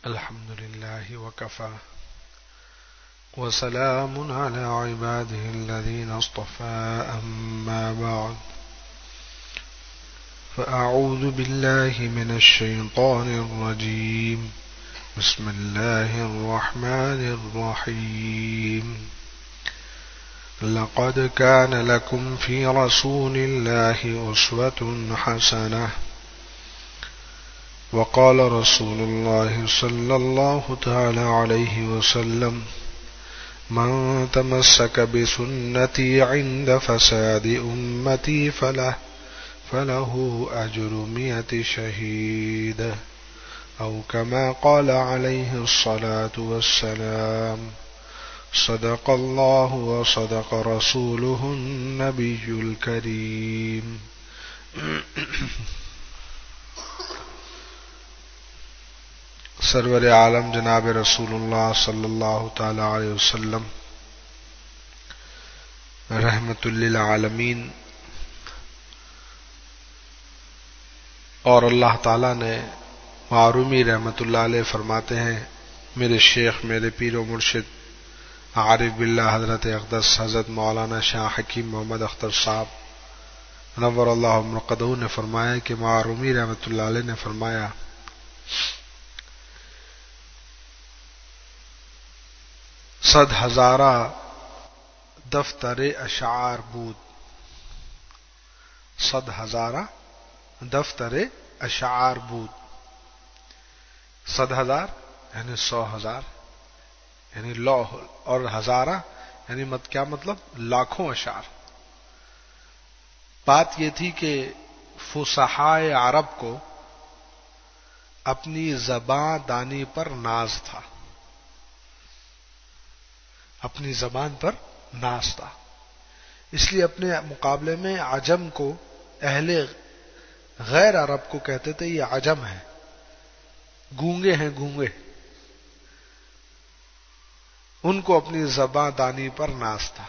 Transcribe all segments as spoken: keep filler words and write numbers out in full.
الحمد لله وكفى وسلام على عباده الذين اصطفى أما بعد فأعوذ بالله من الشيطان الرجيم بسم الله الرحمن الرحيم لقد كان لكم في رسول الله أسوة حسنة وقال رسول الله صلى الله تعالى عليه وسلم من تمسك بسنتي عند فساد أمتي فله فله أجر مئة شهيد أو كما قال عليه الصلاة والسلام صدق الله وصدق رسوله النبي الكريم. سرور عالم جناب رسول اللہ صلی اللہ تعالی علیہ وسلم رحمت للعالمین اور اللہ تعالی نے معرومی رحمت اللہ علیہ فرماتے ہیں، میرے شیخ میرے پیر و مرشد عارف باللہ حضرت اقدس حضرت مولانا شاہ حکیم محمد اختر صاحب نور اللہ مرقدہ نے فرمایا کہ معرومی رحمت اللہ علیہ نے فرمایا صد ہزارہ دفتر اشعار بود، صد ہزارہ دفتر اشعار بود، صد ہزار یعنی سو ہزار یعنی لوح، اور ہزارہ یعنی مت کیا مطلب لاکھوں اشعار. بات یہ تھی کہ فصحائے عرب کو اپنی زبان دانی پر ناز تھا، اپنی زبان پر ناز تھا، اس لیے اپنے مقابلے میں عجم کو اہل غیر عرب کو کہتے تھے یہ عجم ہے، گونگے ہیں گونگے، ان کو اپنی زبان دانی پر ناز تھا.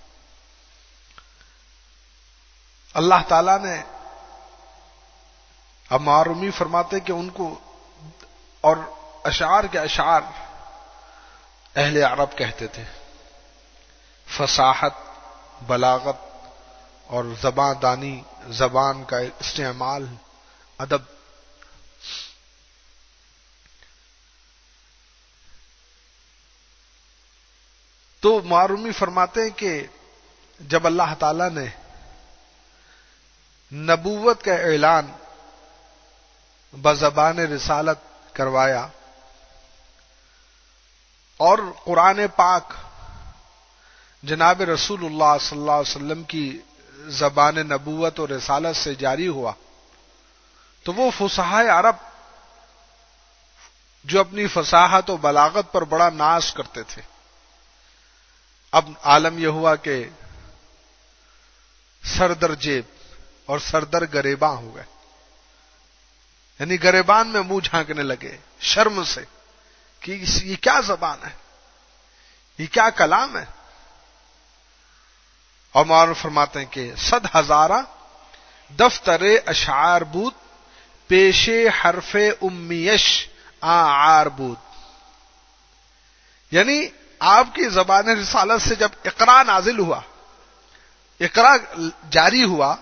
اللہ تعالی نے اب معرومی فرماتے کہ ان کو اور اشعار کے اشعار اہل عرب کہتے تھے، فصاحت، بلاغت اور زبان دانی، زبان کا استعمال، ادب. تو معرومی فرماتے ہیں کہ جب اللہ تعالی نے نبوت کا اعلان بزبان رسالت کروایا اور قرآن پاک جناب رسول اللہ صلی اللہ علیہ وسلم کی زبان نبوت اور رسالت سے جاری ہوا، تو وہ فصحائے عرب جو اپنی فصاحت و بلاغت پر بڑا ناز کرتے تھے، اب عالم یہ ہوا کہ سردر جیب اور سردر گریباں ہو گئے، یعنی گریبان میں منہ جھانکنے لگے شرم سے کہ یہ کیا زبان ہے، یہ کیا کلام ہے. اور معروف فرماتے ہیں کہ صد ہزارہ دفتر اشعار بود پیش حرف امیش آعار بود، یعنی آپ کی زبان رسالت سے جب اقرا نازل ہوا، اقرا جاری ہوا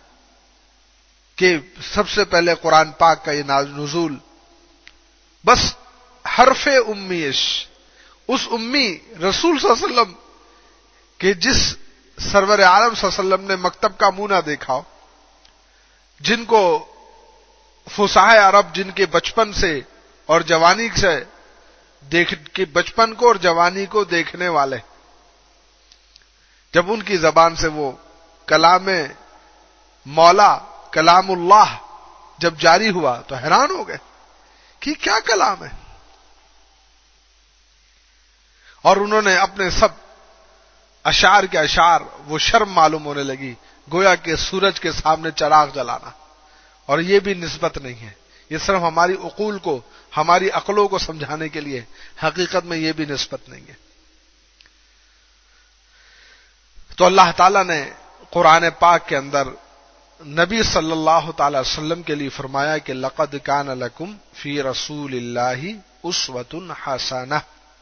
کہ سب سے پہلے قرآن پاک کا یہ نزول، بس حرف امیش، اس امی رسول صلی اللہ علیہ وسلم کہ جس سرور عالم صلی اللہ علیہ وسلم نے مکتب کا منہ نہ دیکھا ہو، جن کو فصحائے عرب جن کے بچپن سے اور جوانی سے دیکھ کے بچپن کو اور جوانی کو دیکھنے والے، جب ان کی زبان سے وہ کلام مولا کلام اللہ جب جاری ہوا تو حیران ہو گئے کہ کیا کلام ہے. اور انہوں نے اپنے سب اشعار کے اشعار، وہ شرم معلوم ہونے لگی گویا کہ سورج کے سامنے چراغ جلانا. اور یہ بھی نسبت نہیں ہے، یہ صرف ہماری عقول کو، ہماری عقلوں کو سمجھانے کے لیے، حقیقت میں یہ بھی نسبت نہیں ہے. تو اللہ تعالیٰ نے قرآن پاک کے اندر نبی صلی اللہ تعالی وسلم کے لیے فرمایا کہ لقد کان لکم فی رسول اللہ اسوۃ حسنہ،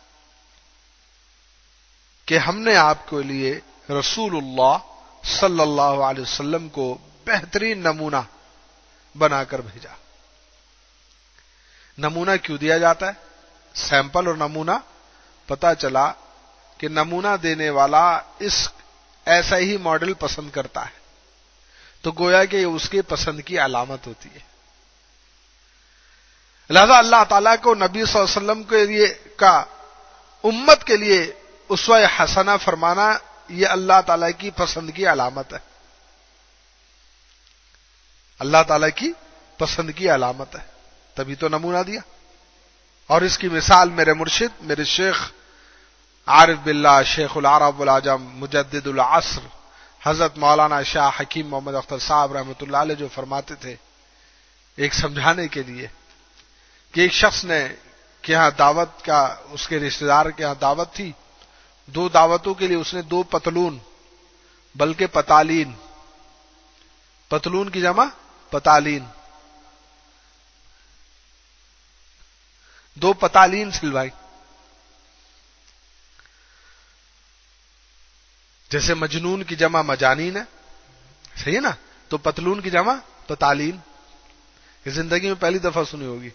کہ ہم نے آپ کے لیے رسول اللہ صلی اللہ علیہ وسلم کو بہترین نمونہ بنا کر بھیجا۔ نمونہ کیوں دیا جاتا ہے؟ سیمپل اور نمونہ، پتا چلا کہ نمونہ دینے والا اس ایسا ہی ماڈل پسند کرتا ہے، تو گویا کہ یہ اس کی پسند کی علامت ہوتی ہے۔ لہذا اللہ تعالیٰ کو نبی صلی اللہ علیہ وسلم کے لیے کا امت کے لیے اسوہ حسنہ فرمانا، یہ اللہ تعالیٰ کی پسند کی علامت ہے، اللہ تعالیٰ کی پسند کی علامت ہے، تبھی تو نمونہ دیا۔ اور اس کی مثال میرے مرشد، میرے شیخ عارف باللہ، شیخ العرب والعجم، مجدد العصر، حضرت مولانا شاہ حکیم محمد اختر صاحب رحمۃ اللہ علیہ جو فرماتے تھے، ایک سمجھانے کے لیے کہ ایک شخص نے کہ یہاں دعوت کا، اس کے رشتہ دار کے یہاں دعوت تھی، دو دعوتوں کے لیے اس نے دو پتلون، بلکہ پتالین، پتلون کی جمع پتالین، دو پتالین سلوائی۔ جیسے مجنون کی جمع مجانین ہے، صحیح ہے نا؟ تو پتلون کی جمع پتالین، یہ زندگی میں پہلی دفعہ سنی ہوگی۔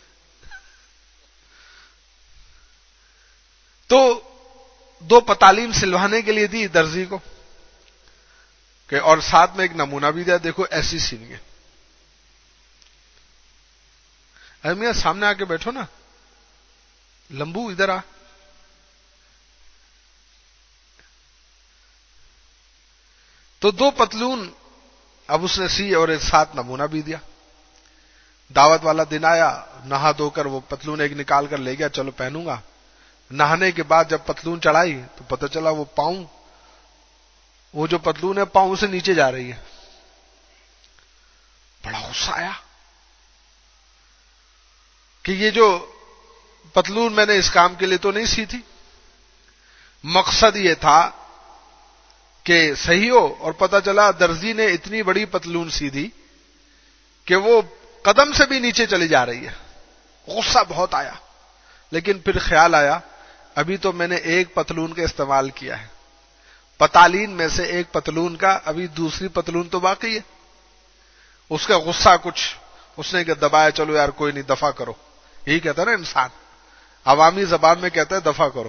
تو دو پتالین سلوانے کے لیے دی درزی کو، کہ اور ساتھ میں ایک نمونہ بھی دیا، دیکھو ایسی سینی ہے۔ اے میاں سامنے آ کے بیٹھو نا، لمبو ادھر آ۔ تو دو پتلون اب اس نے سی اور ایک ساتھ نمونہ بھی دیا۔ دعوت والا دن آیا، نہا دھو کر وہ پتلون ایک نکال کر لے گیا، چلو پہنوں گا۔ نہانے کے بعد جب پتلون چڑھائی تو پتہ چلا وہ پاؤں، وہ جو پتلون ہے پاؤں سے نیچے جا رہی ہے۔ بڑا غصہ آیا کہ یہ جو پتلون میں نے اس کام کے لیے تو نہیں سی تھی، مقصد یہ تھا کہ صحیح ہو، اور پتہ چلا درزی نے اتنی بڑی پتلون سی دی کہ وہ قدم سے بھی نیچے چلی جا رہی ہے۔ غصہ بہت آیا، لیکن پھر خیال آیا ابھی تو میں نے ایک پتلون کا استعمال کیا ہے، پتالین میں سے ایک پتلون کا ابھی دوسری پتلون تو باقی ہے۔ اس کا غصہ کچھ اس نے کہ دبایا، چلو یار کوئی نہیں، دفع کرو، یہی کہتا ہے نا انسان، عوامی زبان میں کہتا ہے دفع کرو۔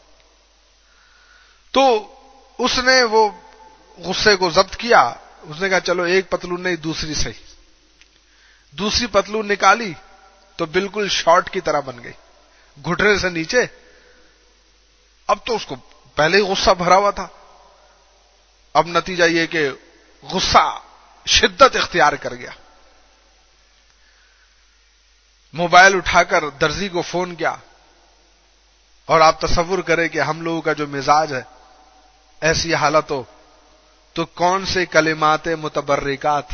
تو اس نے وہ غصے کو ضبط کیا، اس نے کہا چلو ایک پتلون نہیں دوسری صحیح، دوسری پتلون نکالی تو بالکل شارٹ کی طرح بن گئی، گھٹنے سے نیچے۔ اب تو اس کو پہلے ہی غصہ بھرا ہوا تھا، اب نتیجہ یہ کہ غصہ شدت اختیار کر گیا، موبائل اٹھا کر درزی کو فون کیا۔ اور آپ تصور کریں کہ ہم لوگوں کا جو مزاج ہے، ایسی حالت ہو تو کون سے کلمات متبرکات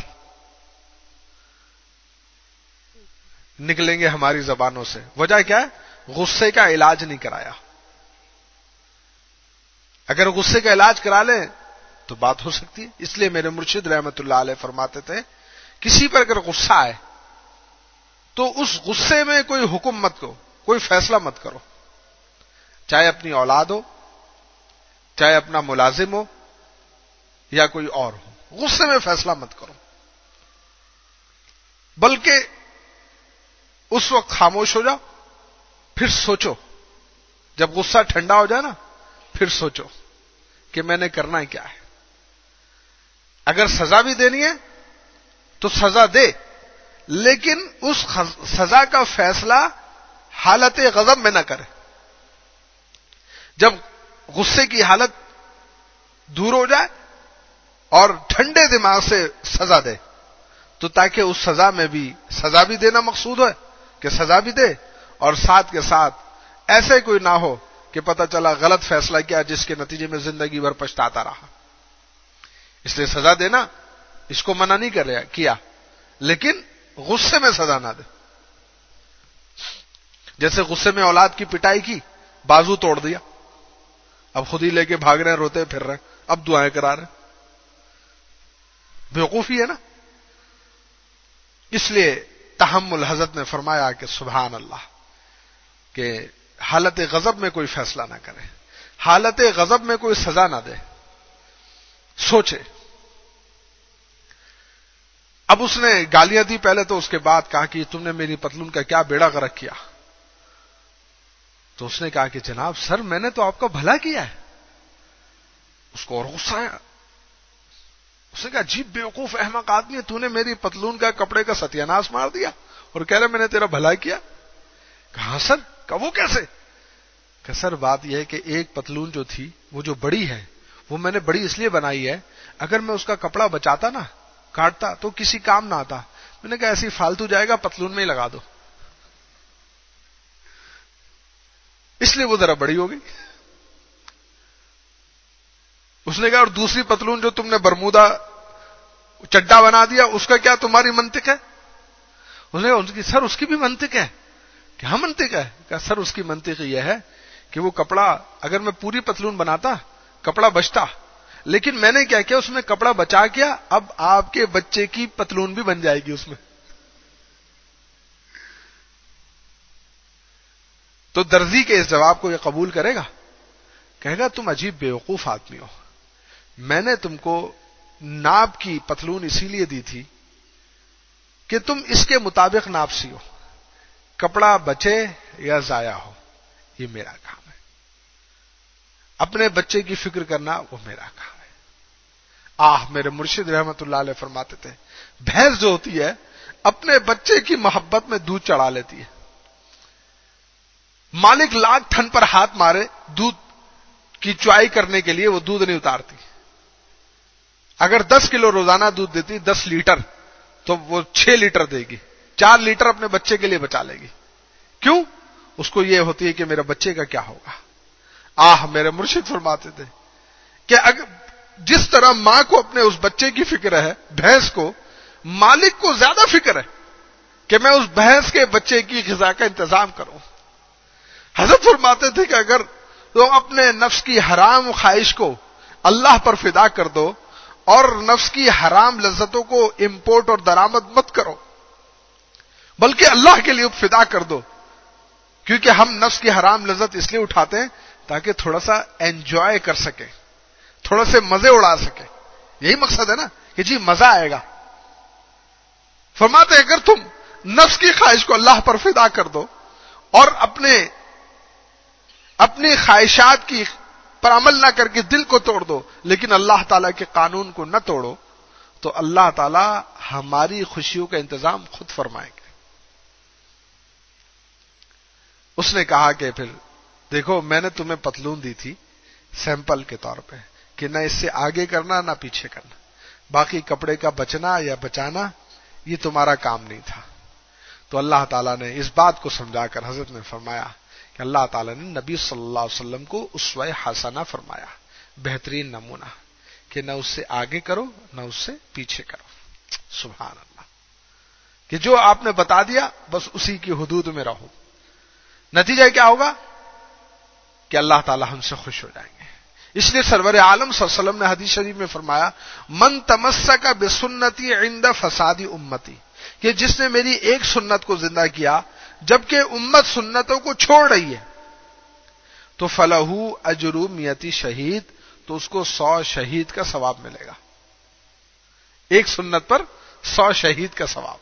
نکلیں گے ہماری زبانوں سے؟ وجہ کیا ہے؟ غصے کا علاج نہیں کرایا۔ اگر غصے کا علاج کرا لیں تو بات ہو سکتی ہے۔ اس لیے میرے مرشد رحمت اللہ علیہ فرماتے تھے، کسی پر اگر غصہ آئے تو اس غصے میں کوئی حکم مت کرو، کوئی فیصلہ مت کرو، چاہے اپنی اولاد ہو، چاہے اپنا ملازم ہو، یا کوئی اور ہو، غصے میں فیصلہ مت کرو، بلکہ اس وقت خاموش ہو جاؤ، پھر سوچو، جب غصہ ٹھنڈا ہو جائے نا پھر سوچو کہ میں نے کرنا کیا ہے۔ اگر سزا بھی دینی ہے تو سزا دے، لیکن اس سزا کا فیصلہ حالت غضب میں نہ کرے۔ جب غصے کی حالت دور ہو جائے اور ٹھنڈے دماغ سے سزا دے، تو تاکہ اس سزا میں بھی سزا بھی دینا مقصود ہے کہ سزا بھی دے، اور ساتھ کے ساتھ ایسے کوئی نہ ہو کہ پتہ چلا غلط فیصلہ کیا جس کے نتیجے میں زندگی بھر پچھتاتا رہا۔ اس لیے سزا دینا اس کو منع نہیں کر رہا کیا، لیکن غصے میں سزا نہ دے۔ جیسے غصے میں اولاد کی پٹائی کی، بازو توڑ دیا، اب خود ہی لے کے بھاگ رہے ہیں، روتے پھر رہے ہیں، اب دعائیں کرا رہے ہیں، بیوقوفی ہے نا۔ اس لیے تحمل، حضرت نے فرمایا کہ سبحان اللہ، کہ حالت غضب میں کوئی فیصلہ نہ کرے، حالت غضب میں کوئی سزا نہ دے، سوچے۔ اب اس نے گالیاں دی پہلے، تو اس کے بعد کہا کہ تم نے میری پتلون کا کیا بیڑا غرق کیا؟ تو اس نے کہا کہ جناب سر میں نے تو آپ کا بھلا کیا ہے۔ اس کو اور غصہ آیا، اس نے کہا عجیب بیوقوف احمق آدمی ہے، تو نے میری پتلون کا کپڑے کا ستیاناش مار دیا اور کہہ رہا میں نے تیرا بھلا کیا۔ کہا سر، کہا وہ کیسے؟ کہ سر بات یہ ہے کہ ایک پتلون جو تھی وہ جو بڑی ہے وہ میں نے بڑی اس لیے بنائی ہے، اگر میں اس کا کپڑا بچاتا نا، کاٹتا تو کسی کام نہ آتا، میں نے کہا ایسی فالتو جائے گا پتلون میں ہی لگا دو، اس لیے وہ ذرا بڑی ہو گئی۔ اس نے کہا اور دوسری پتلون جو تم نے برمودا چڈا بنا دیا، اس کا کیا تمہاری منطق ہے؟ اس نے کہا سر اس کی بھی منطق ہے۔ کیا منطق ہے؟ کہا سر اس کی منطق یہ ہے کہ وہ کپڑا اگر میں پوری پتلون بناتا کپڑا بچتا، لیکن میں نے کیا کیا اس میں کپڑا بچا کیا، اب آپ کے بچے کی پتلون بھی بن جائے گی اس میں۔ تو درزی کے اس جواب کو یہ قبول کرے گا؟ کہے گا تم عجیب بیوقوف آدمی ہو، میں نے تم کو ناپ کی پتلون اسی لیے دی تھی کہ تم اس کے مطابق ناپ سی ہو، کپڑا بچے یا ضائع ہو یہ میرا کام ہے، اپنے بچے کی فکر کرنا وہ میرا کام ہے۔ آہ میرے مرشد رحمت اللہ علیہ فرماتے تھے بھینس جو ہوتی ہے اپنے بچے کی محبت میں دودھ چڑھا لیتی ہے، مالک لاکھ تھن پر ہاتھ مارے دودھ کی چوائی کرنے کے لیے وہ دودھ نہیں اتارتی۔ اگر دس کلو روزانہ دودھ دیتی دس لیٹر تو وہ چھ لیٹر دے گی، چار لیٹر اپنے بچے کے لیے بچا لے گی۔ کیوں؟ اس کو یہ ہوتی ہے کہ میرے بچے کا کیا ہوگا۔ آہ میرے مرشد فرماتے تھے کہ اگر جس طرح ماں کو اپنے اس بچے کی فکر ہے، بھینس کو مالک کو زیادہ فکر ہے کہ میں اس بھینس کے بچے کی غذا کا انتظام کروں۔ حضرت فرماتے تھے کہ اگر تم اپنے نفس کی حرام خواہش کو اللہ پر فدا کر دو اور نفس کی حرام لذتوں کو امپورٹ اور درآمد مت کرو، بلکہ اللہ کے لیے فدا کر دو، کیونکہ ہم نفس کی حرام لذت اس لیے اٹھاتے ہیں تاکہ تھوڑا سا انجوائے کر سکیں، تھوڑا سے مزے اڑا سکیں، یہی مقصد ہے نا کہ جی مزہ آئے گا۔ فرماتے ہیں اگر تم نفس کی خواہش کو اللہ پر فدا کر دو اور اپنے اپنی خواہشات کی پر عمل نہ کر کے دل کو توڑ دو، لیکن اللہ تعالیٰ کے قانون کو نہ توڑو، تو اللہ تعالیٰ ہماری خوشیوں کا انتظام خود فرمائیں گے۔ اس نے کہا کہ پھر دیکھو میں نے تمہیں پتلون دی تھی سیمپل کے طور پہ کہ نہ اس سے آگے کرنا نہ پیچھے کرنا، باقی کپڑے کا بچنا یا بچانا یہ تمہارا کام نہیں تھا۔ تو اللہ تعالیٰ نے اس بات کو سمجھا کر حضرت نے فرمایا کہ اللہ تعالیٰ نے نبی صلی اللہ علیہ وسلم کو اسوہ حسنہ فرمایا، بہترین نمونہ، کہ نہ اس سے آگے کرو نہ اس سے پیچھے کرو۔ سبحان اللہ، کہ جو آپ نے بتا دیا بس اسی کی حدود میں رہو۔ نتیجہ کیا ہوگا کہ اللہ تعالیٰ ہم سے خوش ہو جائیں گے۔ اس لیے سرور عالم صلی اللہ علیہ وسلم نے حدیث شریف میں فرمایا من تمسک بسنتی عند فساد امتی، کہ جس نے میری ایک سنت کو زندہ کیا جبکہ امت سنتوں کو چھوڑ رہی ہے، تو فلہ اجر میتی شہید، تو اس کو سو شہید کا ثواب ملے گا، ایک سنت پر سو شہید کا ثواب۔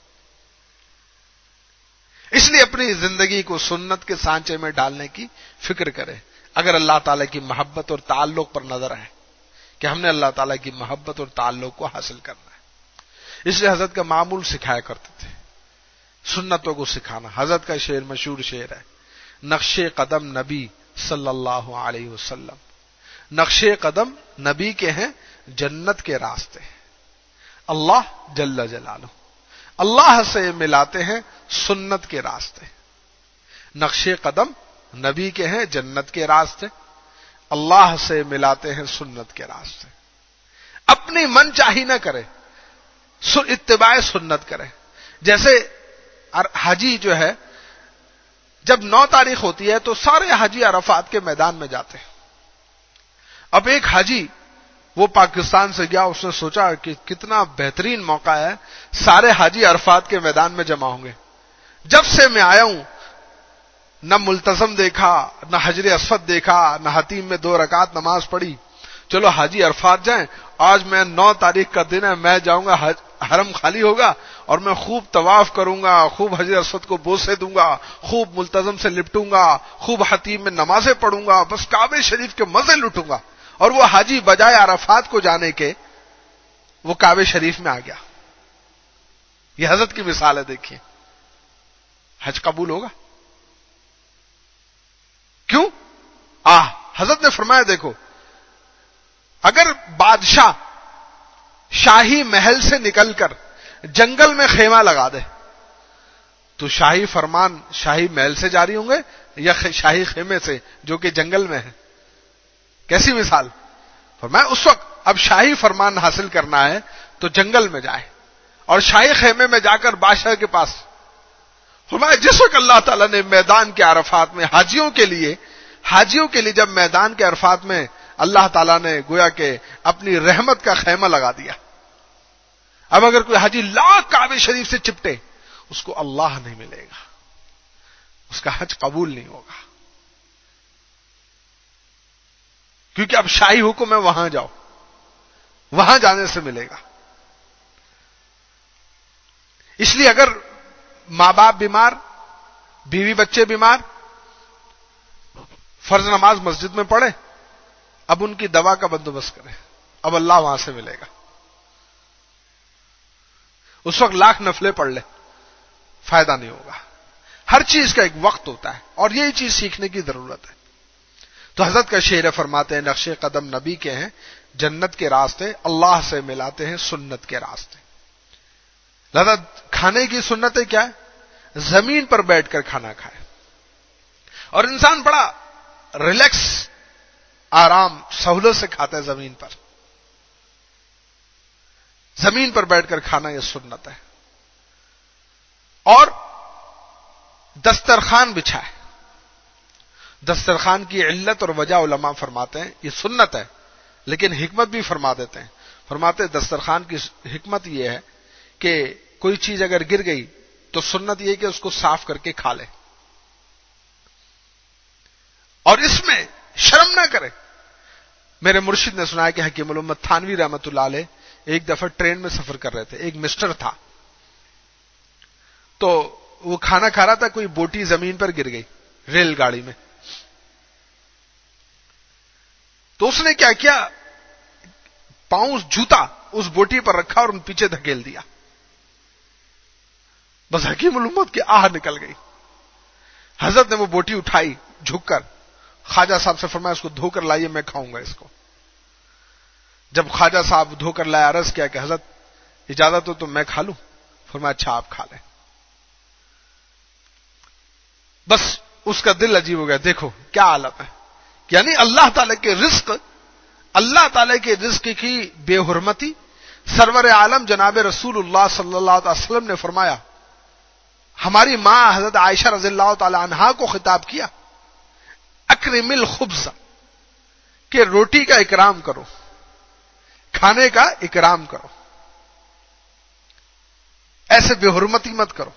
اس لیے اپنی زندگی کو سنت کے سانچے میں ڈالنے کی فکر کرے، اگر اللہ تعالیٰ کی محبت اور تعلق پر نظر ہے کہ ہم نے اللہ تعالیٰ کی محبت اور تعلق کو حاصل کرنا ہے۔ اس لیے حضرت کا معمول سکھایا کرتے تھے سنتوں کو سکھانا۔ حضرت کا شعر مشہور شعر ہے، نقش قدم نبی صلی اللہ علیہ وسلم، نقش قدم نبی کے ہیں جنت کے راستے، اللہ جل جلالہ اللہ سے ملاتے ہیں سنت کے راستے، نقش قدم نبی کے ہیں جنت کے راستے، اللہ سے ملاتے ہیں سنت کے راستے۔ اپنی من چاہی نہ کرے، اتباع سنت کرے۔ جیسے حاجی جو ہے جب نو تاریخ ہوتی ہے تو سارے حاجی عرفات کے میدان میں جاتے ہیں۔ اب ایک حاجی وہ پاکستان سے گیا، اس نے سوچا کہ کتنا بہترین موقع ہے، سارے حاجی عرفات کے میدان میں جمع ہوں گے، جب سے میں آیا ہوں نہ ملتزم دیکھا، نہ حجر اسود دیکھا، نہ حتیم میں دو رکعت نماز پڑھی. چلو حاجی عرفات جائیں، آج میں نو تاریخ کا دن ہے، میں جاؤں گا، حرم خالی ہوگا اور میں خوب طواف کروں گا، خوب حجر اسود کو بوسے دوں گا، خوب ملتزم سے لپٹوں گا، خوب حتیم میں نمازیں پڑھوں گا، بس کعبہ شریف کے مزے لٹوں گا. اور وہ حاجی بجائے عرفات کو جانے کے وہ کعبہ شریف میں آ گیا. یہ حضرت کی مثال ہے. دیکھیے حج قبول ہوگا؟ کیوں؟ آہ حضرت نے فرمایا دیکھو، اگر بادشاہ شاہی محل سے نکل کر جنگل میں خیمہ لگا دے تو شاہی فرمان شاہی محل سے جاری ہوں گے یا شاہی خیمے سے جو کہ جنگل میں ہے؟ کیسی مثال؟ فرمایا اس وقت اب شاہی فرمان حاصل کرنا ہے تو جنگل میں جائے اور شاہی خیمے میں جا کر بادشاہ کے پاس. فرمایا جس وقت اللہ تعالیٰ نے میدان کے عرفات میں حاجیوں کے لیے حاجیوں کے لیے جب میدان کے عرفات میں اللہ تعالیٰ نے گویا کہ اپنی رحمت کا خیمہ لگا دیا، اب اگر کوئی حاجی لاکھ کعبہ شریف سے چپٹے اس کو اللہ نہیں ملے گا، اس کا حج قبول نہیں ہوگا، کیونکہ اب شاہی حکم ہے وہاں جاؤ، وہاں جانے سے ملے گا. اس لیے اگر ماں باپ بیمار، بیوی بچے بیمار، فرض نماز مسجد میں پڑھے، اب ان کی دوا کا بندوبست کریں، اب اللہ وہاں سے ملے گا. اس وقت لاکھ نفلیں پڑھ لے فائدہ نہیں ہوگا. ہر چیز کا ایک وقت ہوتا ہے اور یہی چیز سیکھنے کی ضرورت ہے. تو حضرت کا شعر فرماتے ہیں نقش قدم نبی کے ہیں، جنت کے راستے اللہ سے ملاتے ہیں سنت کے راستے. لہذا کھانے کی سنتیں کیا ہے؟ زمین پر بیٹھ کر کھانا کھائے اور انسان بڑا ریلیکس آرام سہولت سے کھاتا ہے. زمین پر زمین پر بیٹھ کر کھانا یہ سنت ہے. اور دسترخوان بچھائے، دسترخوان کی علت اور وجہ علماء فرماتے ہیں یہ سنت ہے، لیکن حکمت بھی فرما دیتے ہیں. فرماتے ہیں دسترخوان کی حکمت یہ ہے کہ کوئی چیز اگر گر گئی تو سنت یہ کہ اس کو صاف کر کے کھا لے اور اس میں شرم نہ کرے. میرے مرشد نے سنایا کہ حکیم الامت تھانوی رحمۃ اللہ علیہ ایک دفعہ ٹرین میں سفر کر رہے تھے، ایک مسٹر تھا تو وہ کھانا کھا رہا تھا، کوئی بوٹی زمین پر گر گئی ریل گاڑی میں. تو اس نے کیا کیا، پاؤں جوتا اس بوٹی پر رکھا اور ان پیچھے دھکیل دیا. بس حکیم الامت کی آہ نکل گئی. حضرت نے وہ بوٹی اٹھائی جھک کر، خواجہ صاحب سے فرمایا اس کو دھو کر لائیے میں کھاؤں گا اس کو. جب خواجہ صاحب دھو کر لائے عرض کیا کہ حضرت اجازت ہو تو میں کھا لوں؟ فرمایا اچھا آپ کھا لیں. بس اس کا دل عجیب ہو گیا، دیکھو کیا عالم ہے. یعنی اللہ تعالی کے رزق، اللہ تعالی کے رزق کی بے حرمتی. سرور عالم جناب رسول اللہ صلی اللہ علیہ وسلم نے فرمایا، ہماری ماں حضرت عائشہ رضی اللہ تعالی عنہا کو خطاب کیا، اکرم الخبز، کہ روٹی کا اکرام کرو، کھانے کا اکرام کرو، ایسے بے حرمتی مت کرو.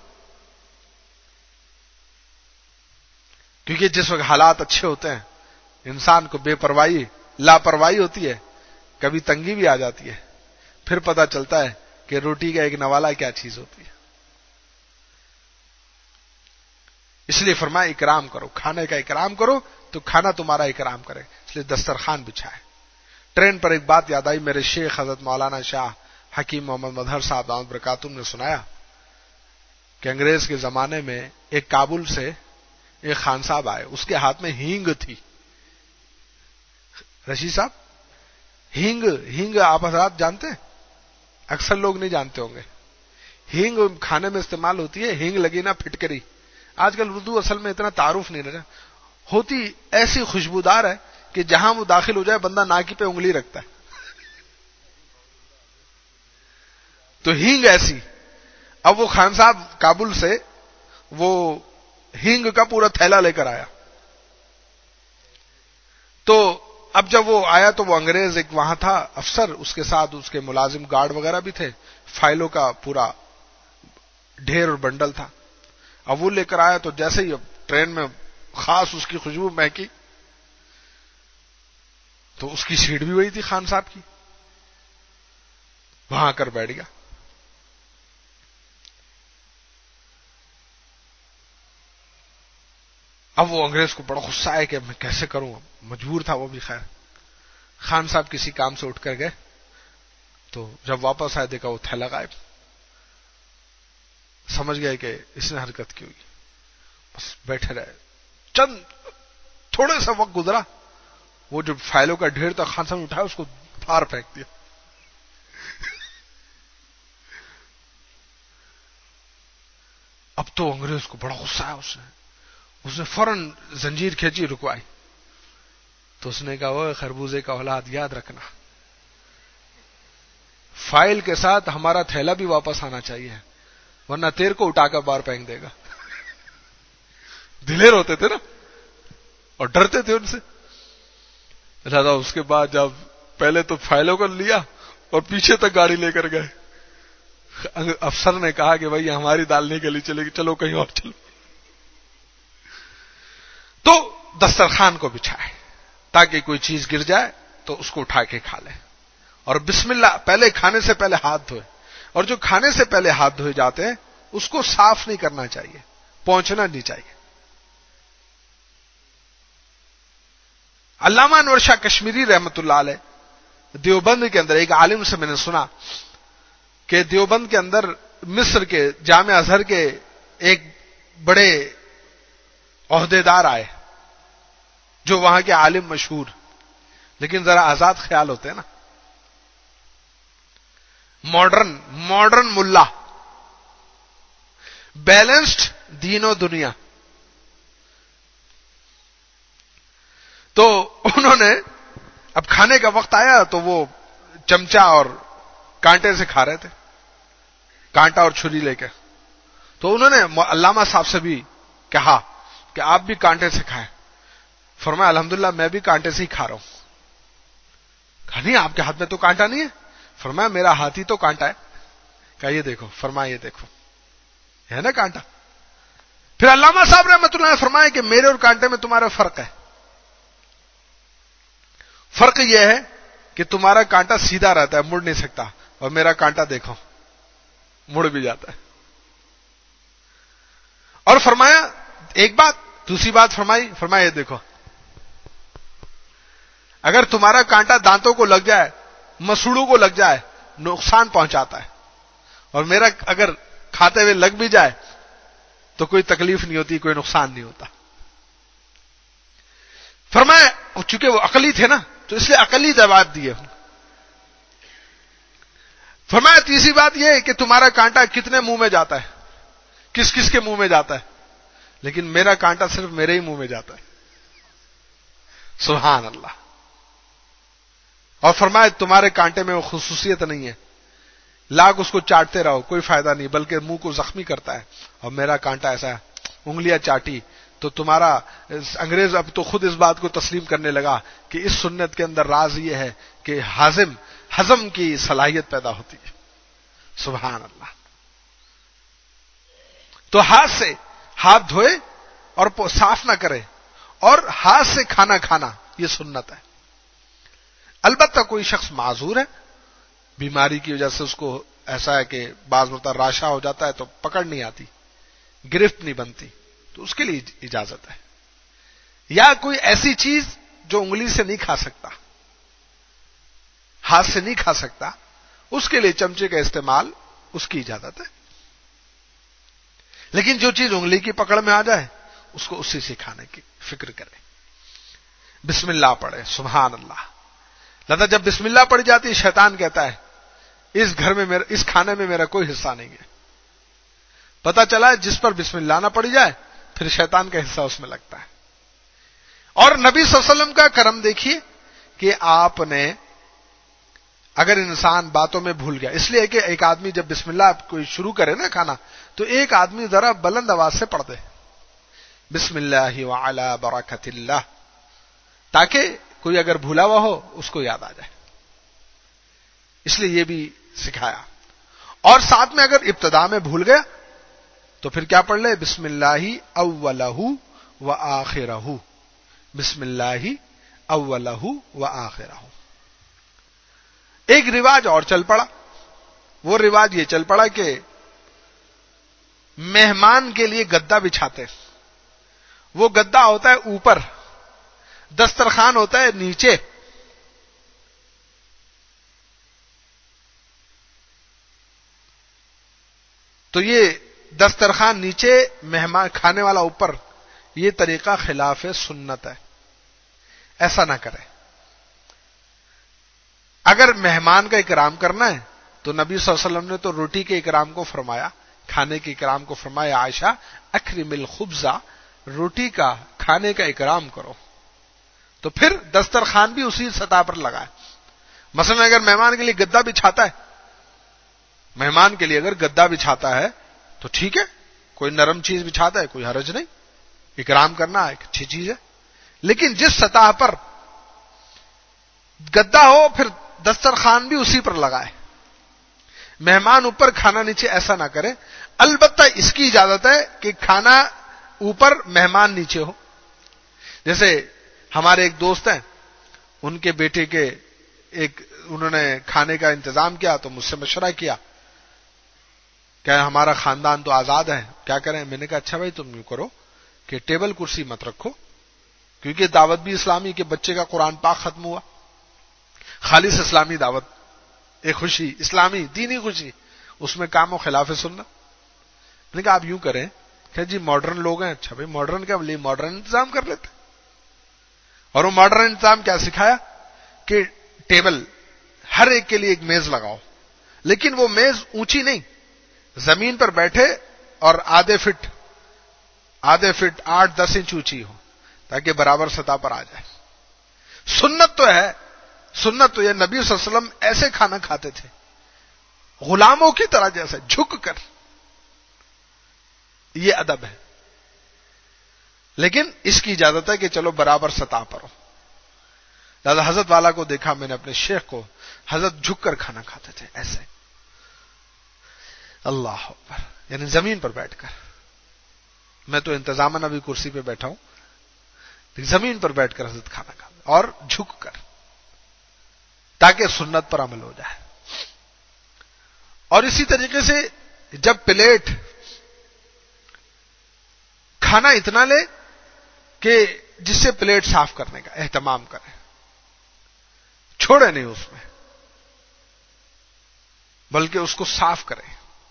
کیونکہ جس وقت حالات اچھے ہوتے ہیں انسان کو بے پرواہی لاپرواہی ہوتی ہے، کبھی تنگی بھی آ جاتی ہے، پھر پتہ چلتا ہے کہ روٹی کا ایک نوالا کیا چیز ہوتی ہے. اس لیے فرمایا اکرام کرو، کھانے کا اکرام کرو تو کھانا تمہارا اکرام کرے. اس لیے دسترخوان بچھائے. ٹرین پر ایک بات یاد آئی، میرے شیخ حضرت مولانا شاہ حکیم محمد مظہر صاحب دامت برکاتہم نے سنایا کہ انگریز کے زمانے میں ایک کابل سے ایک خان صاحب آئے، اس کے ہاتھ میں ہینگ تھی. رشید صاحب ہینگ ہینگ آپ حضرات جانتے ہیں؟ اکثر لوگ نہیں جانتے ہوں گے. ہینگ کھانے میں استعمال ہوتی ہے، ہینگ لگی نا پھٹکری. آج کل اردو اصل میں اتنا تعارف نہیں رہا، ہوتی ایسی خوشبودار ہے کہ جہاں وہ داخل ہو جائے بندہ ناکی پہ انگلی رکھتا ہے. تو ہینگ ایسی. اب وہ خان صاحب کابل سے وہ ہینگ کا پورا تھیلا لے کر آیا. تو اب جب وہ آیا تو وہ انگریز ایک وہاں تھا افسر، اس کے ساتھ اس کے ملازم گارڈ وغیرہ بھی تھے، فائلوں کا پورا ڈھیر اور بنڈل تھا. اب وہ لے کر آیا تو جیسے ہی ٹرین میں خاص اس کی خوشبو مہکی، تو اس کی سیٹ بھی وہی تھی خان صاحب کی، وہاں آ کر بیٹھ گیا. اب وہ انگریز کو بڑا غصہ آیا کہ میں کیسے کروں، مجبور تھا وہ بھی. خیر خان صاحب کسی کام سے اٹھ کر گئے، تو جب واپس آئے دیکھا وہ تھیلا غائب. سمجھ گئے کہ اس نے حرکت کی ہوگی، بس بیٹھے رہے. چند تھوڑے سا وقت گزرا، وہ جو فائلوں کا ڈھیر تھا خان صاحب نے اٹھایا، اس کو باہر پھینک دیا. اب تو انگریز کو بڑا غصہ آیا، اس نے اس نے فوراً زنجیر کھینچی، رکوائی. تو اس نے کہا وہ خربوزے کا اولاد، یاد رکھنا فائل کے ساتھ ہمارا تھیلا بھی واپس آنا چاہیے، ورنہ تیر کو اٹھا کر باہر پھینک دے گا. دلیر ہوتے تھے نا اور ڈرتے تھے ان سے. لہذا اس کے بعد جب پہلے تو فائلوں کو لیا اور پیچھے تک گاڑی لے کر گئے. افسر نے کہا کہ بھائی ہماری دال نہیں گلی چلے گی، چلو کہیں اور چلو. تو دسترخوان کو بچھائے تاکہ کوئی چیز گر جائے تو اس کو اٹھا کے کھا لے. اور بسم اللہ پہلے کھانے سے پہلے ہاتھ دھوئے، اور جو کھانے سے پہلے ہاتھ دھوئے جاتے ہیں اس کو صاف نہیں کرنا چاہیے، پہنچنا نہیں چاہیے. علامہ انور شاہ کشمیری رحمت اللہ علیہ دیوبند کے اندر ایک عالم سے میں نے سنا کہ دیوبند کے اندر مصر کے جامعہ ازہر کے ایک بڑے عہدیدار آئے جو وہاں کے عالم مشہور، لیکن ذرا آزاد خیال ہوتے ہیں نا، ماڈرن ماڈرن ملا، بیلنسڈ دین و دنیا. تو انہوں نے اب کھانے کا وقت آیا تو وہ چمچا اور کانٹے سے کھا رہے تھے، کانٹا اور چھری لے کے. تو انہوں نے علامہ صاحب سے بھی کہا کہ آپ بھی کانٹے سے کھائیں. فرمایا الحمدللہ میں بھی کانٹے سے ہی کھا رہا ہوں. کہا نہیں آپ کے ہاتھ میں تو کانٹا نہیں ہے. فرمایا میرا ہاتھ ہی تو کانٹا ہے. کہا یہ دیکھو. فرمایا یہ دیکھو ہے نا کانٹا. پھر علامہ صاحب رحمۃ اللہ نے فرمایا کہ میرے اور کانٹے میں تمہارا فرق ہے. فرق یہ ہے کہ تمہارا کانٹا سیدھا رہتا ہے، مڑ نہیں سکتا، اور میرا کانٹا دیکھو مڑ بھی جاتا ہے. اور فرمایا ایک بات، دوسری بات فرمائی، فرمایا یہ دیکھو اگر تمہارا کانٹا دانتوں کو لگ جائے، مسوڑوں کو لگ جائے، نقصان پہنچاتا ہے، اور میرا اگر کھاتے ہوئے لگ بھی جائے تو کوئی تکلیف نہیں ہوتی، کوئی نقصان نہیں ہوتا. فرمایا چونکہ وہ عقلی تھے نا تو اس لیے عقلی جواب دیے. فرمایا تیسری بات یہ ہے کہ تمہارا کانٹا کتنے منہ میں جاتا ہے، کس کس کے منہ میں جاتا ہے، لیکن میرا کانٹا صرف میرے ہی منہ میں جاتا ہے. سبحان اللہ. اور فرمایا تمہارے کانٹے میں وہ خصوصیت نہیں ہے، لاگ اس کو چاٹتے رہو کوئی فائدہ نہیں، بلکہ منہ کو زخمی کرتا ہے. اور میرا کانٹا ایسا ہے، انگلیاں چاٹی تو تمہارا انگریز اب تو خود اس بات کو تسلیم کرنے لگا کہ اس سنت کے اندر راز یہ ہے کہ ہاضم ہضم کی صلاحیت پیدا ہوتی ہے. سبحان اللہ. تو ہاتھ سے ہاتھ دھوئے اور صاف نہ کرے، اور ہاتھ سے کھانا کھانا یہ سنت ہے. البتہ کوئی شخص معذور ہے، بیماری کی وجہ سے اس کو ایسا ہے کہ بعض مرتبہ راشا ہو جاتا ہے تو پکڑ نہیں آتی، گرفت نہیں بنتی، تو اس کے لیے اجازت ہے. یا کوئی ایسی چیز جو انگلی سے نہیں کھا سکتا، ہاتھ سے نہیں کھا سکتا، اس کے لیے چمچے کا استعمال اس کی اجازت ہے. لیکن جو چیز انگلی کی پکڑ میں آ جائے اس کو اسی سے کھانے کی فکر کرے. بسم اللہ پڑھے. سبحان اللہ. لہذا جب بسم اللہ پڑھی جاتی ہے شیطان کہتا ہے اس گھر میں میرا، اس کھانے میں میرا کوئی حصہ نہیں ہے. پتہ چلا ہے جس پر بسم اللہ نہ پڑھی جائے پھر شیطان کا حصہ اس میں لگتا ہے. اور نبی صلی اللہ علیہ وسلم کا کرم دیکھیے کہ آپ نے اگر انسان باتوں میں بھول گیا، اس لیے کہ ایک آدمی جب بسم اللہ کوئی شروع کرے نا کھانا تو ایک آدمی ذرا بلند آواز سے پڑھ دے بسم اللہ وعلی برکت اللہ، تاکہ کوئی اگر بھولا ہوا ہو اس کو یاد آ جائے. اس لیے یہ بھی سکھایا. اور ساتھ میں اگر ابتدا میں بھول گیا تو پھر کیا پڑھ لے بسم اللہ اولہ وآخرہ، بسم اللہ اولہ وآخرہ۔ ایک رواج اور چل پڑا، وہ رواج یہ چل پڑا کہ مہمان کے لیے گدا بچھاتے، وہ گدا ہوتا ہے اوپر، دسترخوان ہوتا ہے نیچے۔ تو یہ دسترخوان نیچے، مہمان کھانے والا اوپر، یہ طریقہ خلاف سنت ہے، ایسا نہ کرے۔ اگر مہمان کا اکرام کرنا ہے تو نبی صلی اللہ علیہ وسلم نے تو روٹی کے اکرام کو فرمایا، کھانے کے اکرام کو فرمایا، عائشہ اکرم الخبز، روٹی کا کھانے کا اکرام کرو۔ تو پھر دسترخوان بھی اسی سطح پر لگائے۔ مثلا اگر مہمان کے لیے گدا بچھاتا ہے، مہمان کے لیے اگر گدا بچھاتا ہے تو ٹھیک ہے، کوئی نرم چیز بچھاتا ہے کوئی حرج نہیں، اکرام کرنا ایک اچھی چیز ہے۔ لیکن جس سطح پر گدا ہو پھر دسترخوان بھی اسی پر لگائے، مہمان اوپر کھانا نیچے، ایسا نہ کرے۔ البتہ اس کی اجازت ہے کہ کھانا اوپر مہمان نیچے ہو۔ جیسے ہمارے ایک دوست ہیں، ان کے بیٹے کے ایک انہوں نے کھانے کا انتظام کیا تو مجھ سے مشورہ کیا کہ ہمارا خاندان تو آزاد ہے، کیا کریں؟ میں نے کہا اچھا بھائی تم یوں کرو کہ ٹیبل کرسی مت رکھو، کیونکہ دعوت بھی اسلامی کہ بچے کا قرآن پاک ختم ہوا، خالص اسلامی دعوت، ایک خوشی، اسلامی دینی خوشی، اس میں کام و خلاف سنت۔ میں نے کہا آپ یوں کریں کہ جی ماڈرن لوگ ہیں، اچھا بھائی ماڈرن کیا بولے، ماڈرن انتظام کر لیتے۔ اور وہ ماڈرن انتظام کیا سکھایا کہ ٹیبل ہر ایک کے لیے ایک میز لگاؤ، لیکن وہ میز اونچی نہیں، زمین پر بیٹھے اور آدھے فٹ آدھے فٹ آٹھ دس انچ اونچی ہو تاکہ برابر سطح پر آ جائے۔ سنت تو ہے، سنت تو یہ نبی صلی اللہ علیہ وسلم ایسے کھانا کھاتے تھے غلاموں کی طرح، جیسے جھک کر، یہ ادب ہے۔ لیکن اس کی اجازت ہے کہ چلو برابر سطح پر ہو۔ لہذا حضرت والا کو دیکھا میں نے، اپنے شیخ کو، حضرت جھک کر کھانا کھاتے تھے ایسے، اللہ اکبر، یعنی زمین پر بیٹھ کر۔ میں تو انتظاماً ابھی کرسی پہ بیٹھا ہوں، زمین پر بیٹھ کر حضرت کھانا کھاتے اور جھک کر، تاکہ سنت پر عمل ہو جائے۔ اور اسی طریقے سے جب پلیٹ کھانا اتنا لے کہ جس سے پلیٹ صاف کرنے کا اہتمام کرے، چھوڑے نہیں اس میں، بلکہ اس کو صاف کرے۔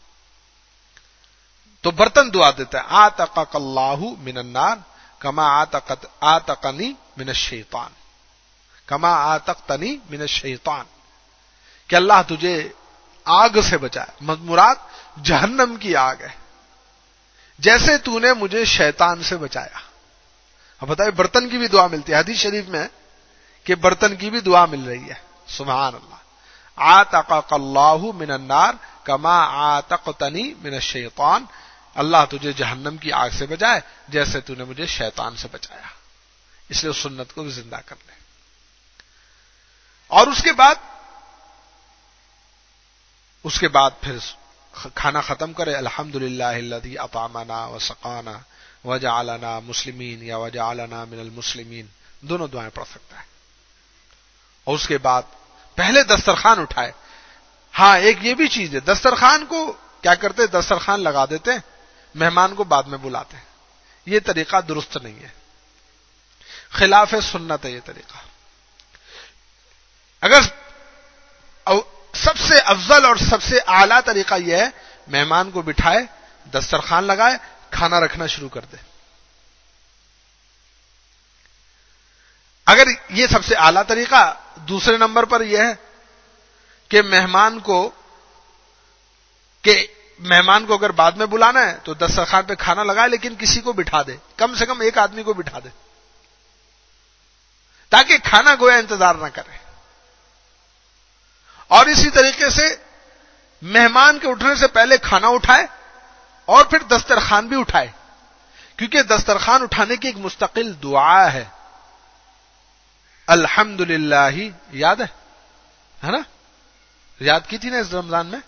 تو برتن دعا دیتا ہے، آتقک اللہ من النار کما آتقت آتقنی من الشیطان، کما آتقتنی من الشیطان، کہ اللہ تجھے آگ سے بچائے، مراد جہنم کی آگ ہے، جیسے تو نے مجھے شیطان سے بچایا۔ اب بتائیں، برتن کی بھی دعا ملتی ہے، حدیث شریف میں کہ برتن کی بھی دعا مل رہی ہے، سبحان اللہ۔ آتقک اللہ من النار کما آتقتنی من الشیطان، اللہ تجھے جہنم کی آگ سے بچائے جیسے تو نے مجھے شیطان سے بچایا۔ اس لیے اس سنت کو بھی زندہ کر لیں۔ اور اس کے بعد اس کے بعد پھر کھانا ختم کرے، الحمدللہ الذی اطعمنا وسقانا وجعلنا مسلمین یا وجعلنا من المسلمین، دونوں دعائیں پڑھ سکتا ہے۔ اور اس کے بعد پہلے دسترخوان اٹھائے۔ ہاں ایک یہ بھی چیز ہے، دسترخوان کو کیا کرتے، دسترخوان لگا دیتے، مہمان کو بعد میں بلاتے ہیں، یہ طریقہ درست نہیں ہے، خلاف سنت ہے یہ طریقہ۔ اگر سب سے افضل اور سب سے اعلیٰ طریقہ یہ ہے، مہمان کو بٹھائے، دسترخوان لگائے، کھانا رکھنا شروع کر دے۔ اگر یہ سب سے اعلیٰ طریقہ، دوسرے نمبر پر یہ ہے کہ مہمان کو کہ مہمان کو اگر بعد میں بلانا ہے تو دسترخوان پہ کھانا لگائے، لیکن کسی کو بٹھا دے، کم سے کم ایک آدمی کو بٹھا دے تاکہ کھانا گویا انتظار نہ کرے۔ اور اسی طریقے سے مہمان کے اٹھنے سے پہلے کھانا اٹھائے اور پھر دسترخوان بھی اٹھائے، کیونکہ دسترخوان اٹھانے کی ایک مستقل دعا ہے، الحمدللہ، یاد ہے ہے نا؟ یاد کی تھی نا اس رمضان میں،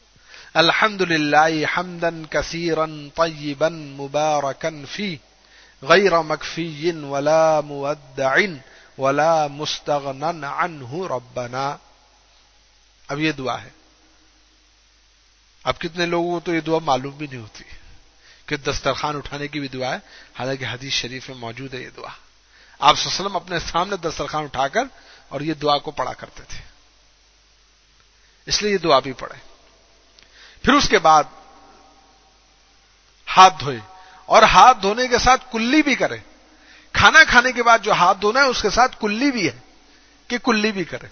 الحمدللہ حمدا کثیرا طیبا مبارکا فی غیر مکفی ولا مودع ولا مستغنن عنہ ربنا. اب یہ دعا ہے. اب کتنے لوگوں کو تو یہ دعا معلوم بھی نہیں ہوتی کہ دسترخوان اٹھانے کی بھی دعا ہے، حالانکہ حدیث شریف میں موجود ہے یہ دعا. آپ صلی اللہ علیہ وسلم اپنے سامنے دسترخوان اٹھا کر اور یہ دعا کو پڑھا کرتے تھے، اس لیے یہ دعا بھی پڑھے. پھر اس کے بعد ہاتھ دھوئے، اور ہاتھ دھونے کے ساتھ کلی بھی کرے. کھانا کھانے کے بعد جو ہاتھ دھونا ہے اس کے ساتھ کلی بھی ہے کہ کلی بھی کرے.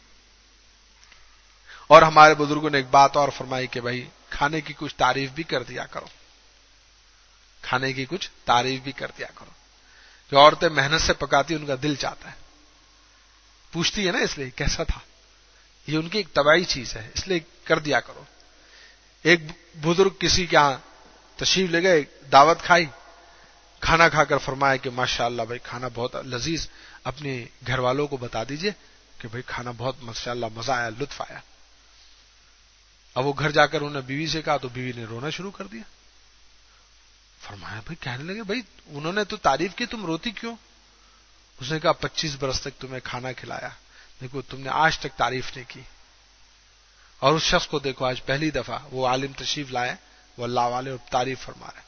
اور ہمارے بزرگوں نے ایک بات اور فرمائی کہ بھائی کھانے کی کچھ تعریف بھی کر دیا کرو، کھانے کی کچھ تعریف بھی کر دیا کرو. جو عورتیں محنت سے پکاتی ان کا دل چاہتا ہے، پوچھتی ہے نا، اس لیے کیسا تھا، یہ ان کی ایک طبعی چیز ہے، اس لیے کر دیا کرو. ایک بزرگ کسی کے ہاں تشریف لے گئے، دعوت کھائی، کھانا کھا کر فرمایا کہ ماشاءاللہ بھائی کھانا بہت لذیذ، اپنے گھر والوں کو بتا دیجئے کہ بھائی کھانا بہت ماشاءاللہ مزہ آیا، لطف آیا. اب وہ گھر جا کر انہوں نے بیوی سے کہا تو بیوی نے رونا شروع کر دیا. فرمایا بھائی، کہنے لگے بھائی انہوں نے تو تعریف کی، تم روتی کیوں؟ اس نے کہا پچیس برس تک تمہیں کھانا کھلایا، دیکھو تم نے آج تک تعریف نہیں کی. اور اس شخص کو دیکھو آج پہلی دفعہ وہ عالم تشریف لائے، وہ اللہ والے، اور تعریف فرما رہے.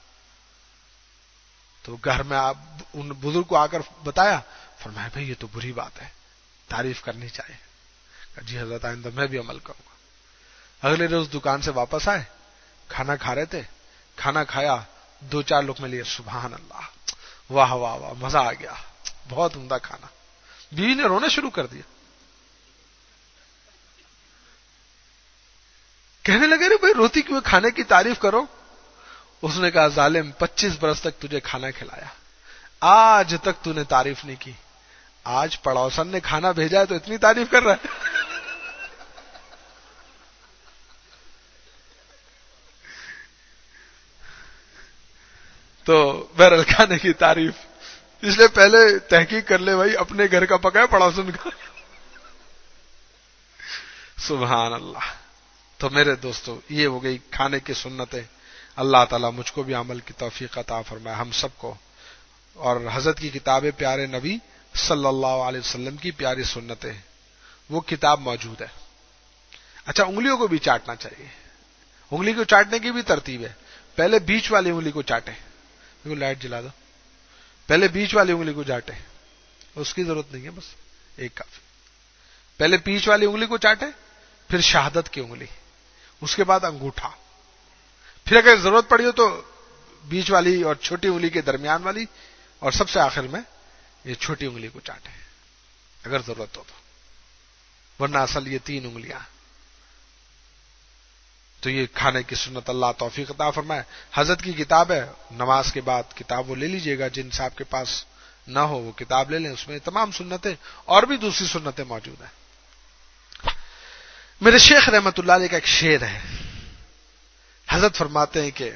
تو گھر میں آپ ان بزرگ کو آ کر بتایا، فرمایا بھائی یہ تو بری بات ہے، تعریف کرنی چاہیے. جی حضرت آئندہ میں بھی عمل کروں گا. اگلے روز دکان سے واپس آئے، کھانا کھا رہے تھے، کھانا کھایا، دو چار لقمے لیے، سبحان اللہ، واہ واہ واہ، مزہ آ گیا، بہت عمدہ کھانا. بیوی نے رونا شروع کر دیا، کہنے لگے رے بھائی روتی کیوں، کھانے کی تعریف کرو. اس نے کہا ظالم، پچیس برس تک تجھے کھانا کھلایا، آج تک تو نے تعریف نہیں کی، آج پڑوسن نے کھانا بھیجا ہے تو اتنی تعریف کر رہا ہے. تو بہرحال کھانے کی تعریف، اس لیے پہلے تحقیق کر لے بھائی، اپنے گھر کا پکا ہے پڑوسن کا. سبحان اللہ. تو میرے دوستو یہ ہو گئی کھانے کی سنتیں. اللہ تعالیٰ مجھ کو بھی عمل کی توفیق عطا فرمائے، ہم سب کو. اور حضرت کی کتاب پیارے نبی صلی اللہ علیہ وسلم کی پیاری سنتیں، وہ کتاب موجود ہے. اچھا، انگلیوں کو بھی چاٹنا چاہیے. انگلی کو چاٹنے کی بھی ترتیب ہے. پہلے بیچ والی انگلی کو چاٹے، دیکھو لائٹ جلا دو، پہلے بیچ والی انگلی کو چاٹے، اس کی ضرورت نہیں ہے، بس ایک کافی. پہلے بیچ والی انگلی کو چاٹے، پھر شہادت کی انگلی، اس کے بعد انگوٹھا، پھر اگر ضرورت پڑی ہو تو بیچ والی اور چھوٹی انگلی کے درمیان والی، اور سب سے آخر میں یہ چھوٹی انگلی کو چاٹے اگر ضرورت ہو تو، ورنہ اصل یہ تین انگلیاں. تو یہ کھانے کی سنت اللہ توفیق عطا فرمائے. حضرت کی کتاب ہے، نماز کے بعد کتاب وہ لے لیجئے گا، جن صاحب کے پاس نہ ہو وہ کتاب لے لیں، اس میں تمام سنتیں اور بھی دوسری سنتیں موجود ہیں. میرے شیخ رحمت اللہ علیہ کا ایک شعر ہے، حضرت فرماتے ہیں کہ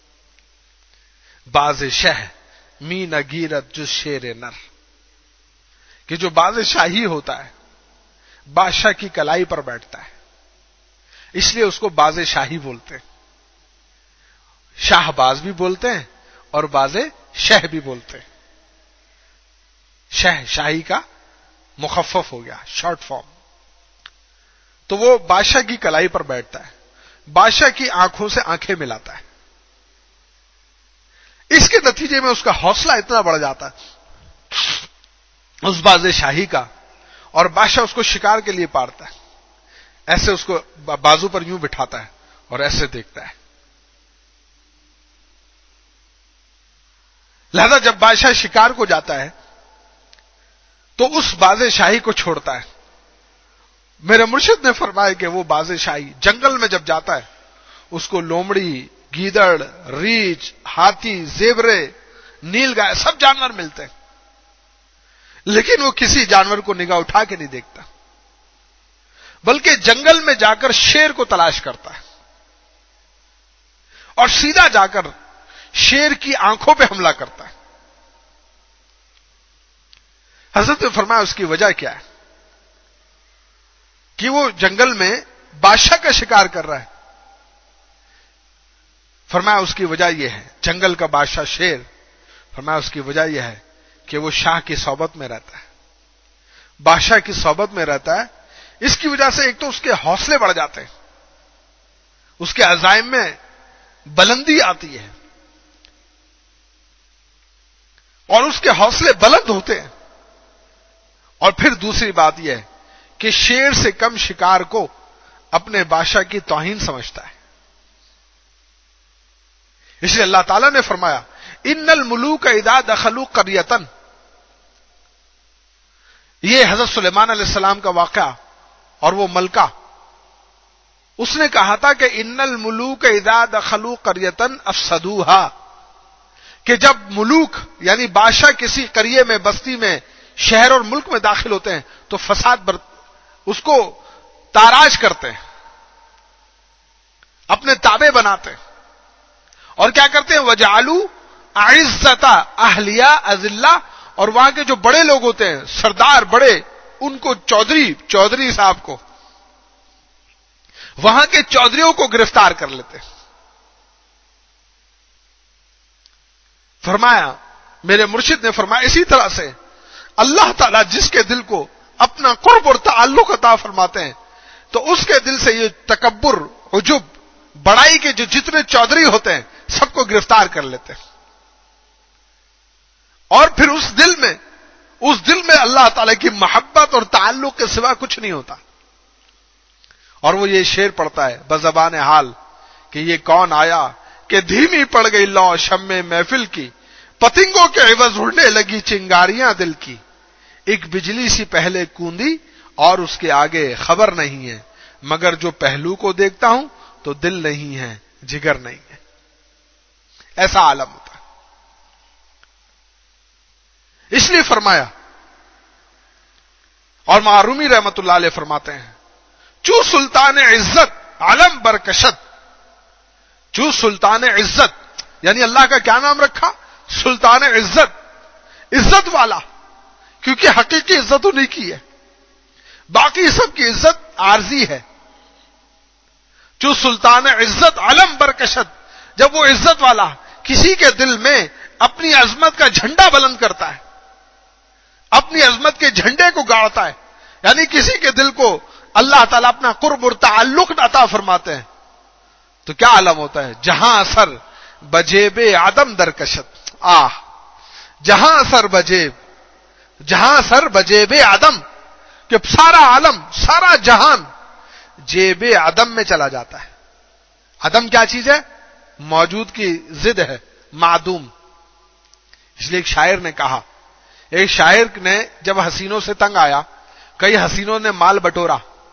باز شہ می نگیرت جو شیر نر، کہ جو باز شاہی ہوتا ہے بادشاہ کی کلائی پر بیٹھتا ہے، اس لیے اس کو باز شاہی بولتے ہیں. شاہ باز بھی بولتے ہیں اور باز شہ بھی بولتے ہیں. شہ شاہی کا مخفف ہو گیا، شارٹ فارم. تو وہ بادشاہ کی کلائی پر بیٹھتا ہے، بادشاہ کی آنکھوں سے آنکھیں ملاتا ہے. اس کے نتیجے میں اس کا حوصلہ اتنا بڑھ جاتا ہے اس باز شاہی کا، اور بادشاہ اس کو شکار کے لیے پارتا ہے. ایسے اس کو بازو پر یوں بٹھاتا ہے اور ایسے دیکھتا ہے. لہذا جب بادشاہ شکار کو جاتا ہے تو اس باز شاہی کو چھوڑتا ہے. میرے مرشد نے فرمایا کہ وہ باز شاہی جنگل میں جب جاتا ہے اس کو لومڑی، گیدڑ، ریچھ، ہاتھی، زیبرے، نیل گائے سب جانور ملتے ہیں، لیکن وہ کسی جانور کو نگاہ اٹھا کے نہیں دیکھتا، بلکہ جنگل میں جا کر شیر کو تلاش کرتا ہے اور سیدھا جا کر شیر کی آنکھوں پہ حملہ کرتا ہے. حضرت نے فرمایا اس کی وجہ کیا ہے کہ وہ جنگل میں بادشاہ کا شکار کر رہا ہے. فرمایا اس کی وجہ یہ ہے، جنگل کا بادشاہ شیر فرمایا اس کی وجہ یہ ہے کہ وہ شاہ کی صحبت میں رہتا ہے، بادشاہ کی صحبت میں رہتا ہے. اس کی وجہ سے ایک تو اس کے حوصلے بڑھ جاتے ہیں، اس کے عزائم میں بلندی آتی ہے اور اس کے حوصلے بلند ہوتے ہیں. اور پھر دوسری بات یہ ہے کہ شیر سے کم شکار کو اپنے بادشاہ کی توہین سمجھتا ہے. اس لیے اللہ تعالیٰ نے فرمایا ان الملوک اذا دخلوا قریۃ، یہ حضرت سلیمان علیہ السلام کا واقعہ اور وہ ملکہ، اس نے کہا تھا کہ ان الملوک اذا دخلوا قریۃ افسدوها، کہ جب ملوک یعنی بادشاہ کسی قریے میں، بستی میں، شہر اور ملک میں داخل ہوتے ہیں تو فساد بر... اس کو تاراج کرتے ہیں، اپنے تابع بناتے ہیں، اور کیا کرتے ہیں وجعلوا اعزۃ اہلیہ اذلہ، اور وہاں کے جو بڑے لوگ ہوتے ہیں، سردار بڑے، ان کو چودھری چودھری صاحب کو، وہاں کے چودھریوں کو گرفتار کر لیتے ہیں. فرمایا میرے مرشد نے فرمایا اسی طرح سے اللہ تعالیٰ جس کے دل کو اپنا قرب اور تعلق عطا فرماتے ہیں تو اس کے دل سے یہ تکبر، عجب، بڑائی کے جو جتنے چودھری ہوتے ہیں سب کو گرفتار کر لیتے ہیں. اور پھر اس دل میں اس دل میں اللہ تعالیٰ کی محبت اور تعلق کے سوا کچھ نہیں ہوتا. اور وہ یہ شعر پڑھتا ہے بزبان حال کہ یہ کون آیا کہ دھیمی پڑ گئی لو شمع محفل کی، پتنگوں کے عوض اڑنے لگی چنگاریاں دل کی، ایک بجلی سی پہلے کوندی اور اس کے آگے خبر نہیں ہے، مگر جو پہلو کو دیکھتا ہوں تو دل نہیں ہے، جگر نہیں ہے. ایسا عالم ہوتا ہے. اس لیے فرمایا، اور معرومی رحمت اللہ علیہ فرماتے ہیں چو سلطان عزت علم برکشت، چو سلطان عزت یعنی اللہ کا کیا نام رکھا؟ سلطان عزت، عزت والا، کیونکہ حقیقی عزت انہیں کی ہے، باقی سب کی عزت عارضی ہے. جو سلطان عزت علم برکشت، جب وہ عزت والا کسی کے دل میں اپنی عظمت کا جھنڈا بلند کرتا ہے، اپنی عظمت کے جھنڈے کو گاڑتا ہے، یعنی کسی کے دل کو اللہ تعالیٰ اپنا قرب اور تعلق عطا فرماتے ہیں، تو کیا عالم ہوتا ہے؟ جہاں اثر بجیب عدم درکشت، آہ جہاں اثر بجیب، جہاں اثر بجیب عدم، کہ سارا عالم، سارا جہان جیب عدم میں چلا جاتا ہے. عدم کیا چیز ہے؟ موجود کی ضد ہے، معدوم. اس لیے ایک شاعر نے کہا، ایک شاعر نے جب حسینوں سے تنگ آیا، کئی حسینوں نے مال بٹورا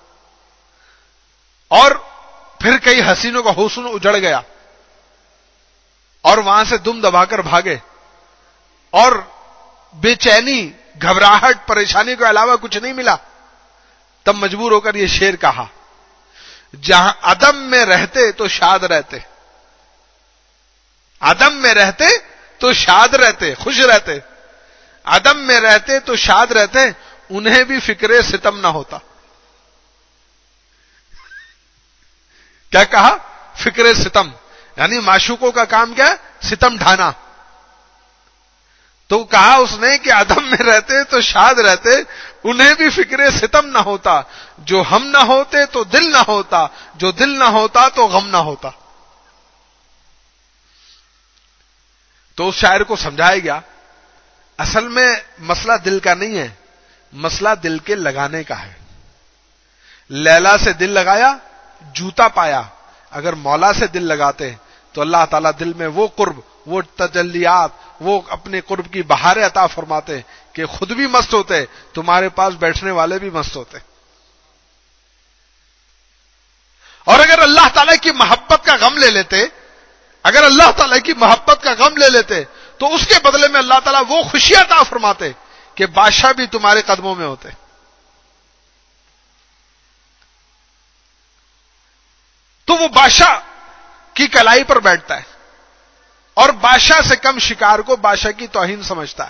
اور پھر کئی حسینوں کا حسن اجڑ گیا اور وہاں سے دم دبا کر بھاگے اور بے چینی، گھبراہٹ، پریشانی کے علاوہ کچھ نہیں ملا، تب مجبور ہو کر یہ شعر کہا، جہاں عدم میں رہتے تو شاد رہتے، عدم میں رہتے تو شاد رہتے، خوش رہتے، عدم میں رہتے تو شاد رہتے، انہیں بھی فکر ستم نہ ہوتا. کیا کہا؟ فکر ستم، یعنی معشوقوں کا کام کیا ہے؟ ستم ڈھانا. تو کہا اس نے کہ عدم میں رہتے تو شاد رہتے، انہیں بھی فکر ستم نہ ہوتا، جو ہم نہ ہوتے تو دل نہ ہوتا، جو دل نہ ہوتا تو غم نہ ہوتا. تو اس شاعر کو سمجھایا گیا اصل میں مسئلہ دل کا نہیں ہے، مسئلہ دل کے لگانے کا ہے. لیلا سے دل لگایا، جوتا پایا. اگر مولا سے دل لگاتے تو اللہ تعالیٰ دل میں وہ قرب، وہ تجلیات، وہ اپنے قرب کی بہاریں عطا فرماتے کہ خود بھی مست ہوتے، تمہارے پاس بیٹھنے والے بھی مست ہوتے. اور اگر اللہ تعالیٰ کی محبت کا غم لے لیتے، اگر اللہ تعالیٰ کی محبت کا غم لے لیتے تو اس کے بدلے میں اللہ تعالیٰ وہ خوشیاں عطا فرماتے کہ بادشاہ بھی تمہارے قدموں میں ہوتے. تو وہ بادشاہ کی کلائی پر بیٹھتا ہے اور بادشاہ سے کم شکار کو بادشاہ کی توہین سمجھتا ہے.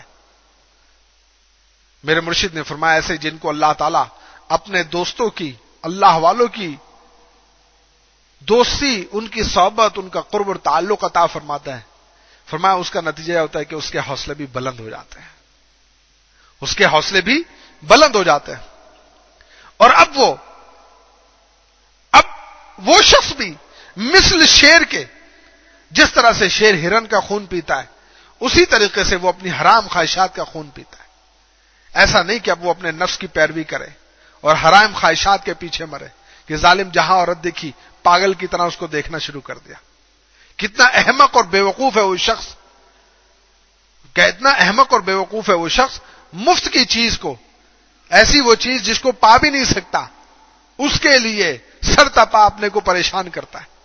میرے مرشد نے فرمایا ایسے جن کو اللہ تعالیٰ اپنے دوستوں کی، اللہ والوں کی دوستی، ان کی صحبت، ان کا قرب اور تعلق عطا فرماتا ہے، فرمایا اس کا نتیجہ یہ ہوتا ہے کہ اس کے حوصلے بھی بلند ہو جاتے ہیں، اس کے حوصلے بھی بلند ہو جاتے ہیں. اور اب وہ اب وہ شخص بھی مثل شیر کے، جس طرح سے شیر ہرن کا خون پیتا ہے اسی طریقے سے وہ اپنی حرام خواہشات کا خون پیتا ہے. ایسا نہیں کہ اب وہ اپنے نفس کی پیروی کرے اور حرام خواہشات کے پیچھے مرے کہ ظالم جہاں عورت دیکھی پاگل کی طرح اس کو دیکھنا شروع کر دیا. کتنا احمق اور بیوقوف ہے وہ شخص، کتنا احمق اور بیوقوف ہے وہ شخص مفت کی چیز کو، ایسی وہ چیز جس کو پا بھی نہیں سکتا، اس کے لیے سر تپا اپنے کو پریشان کرتا ہے.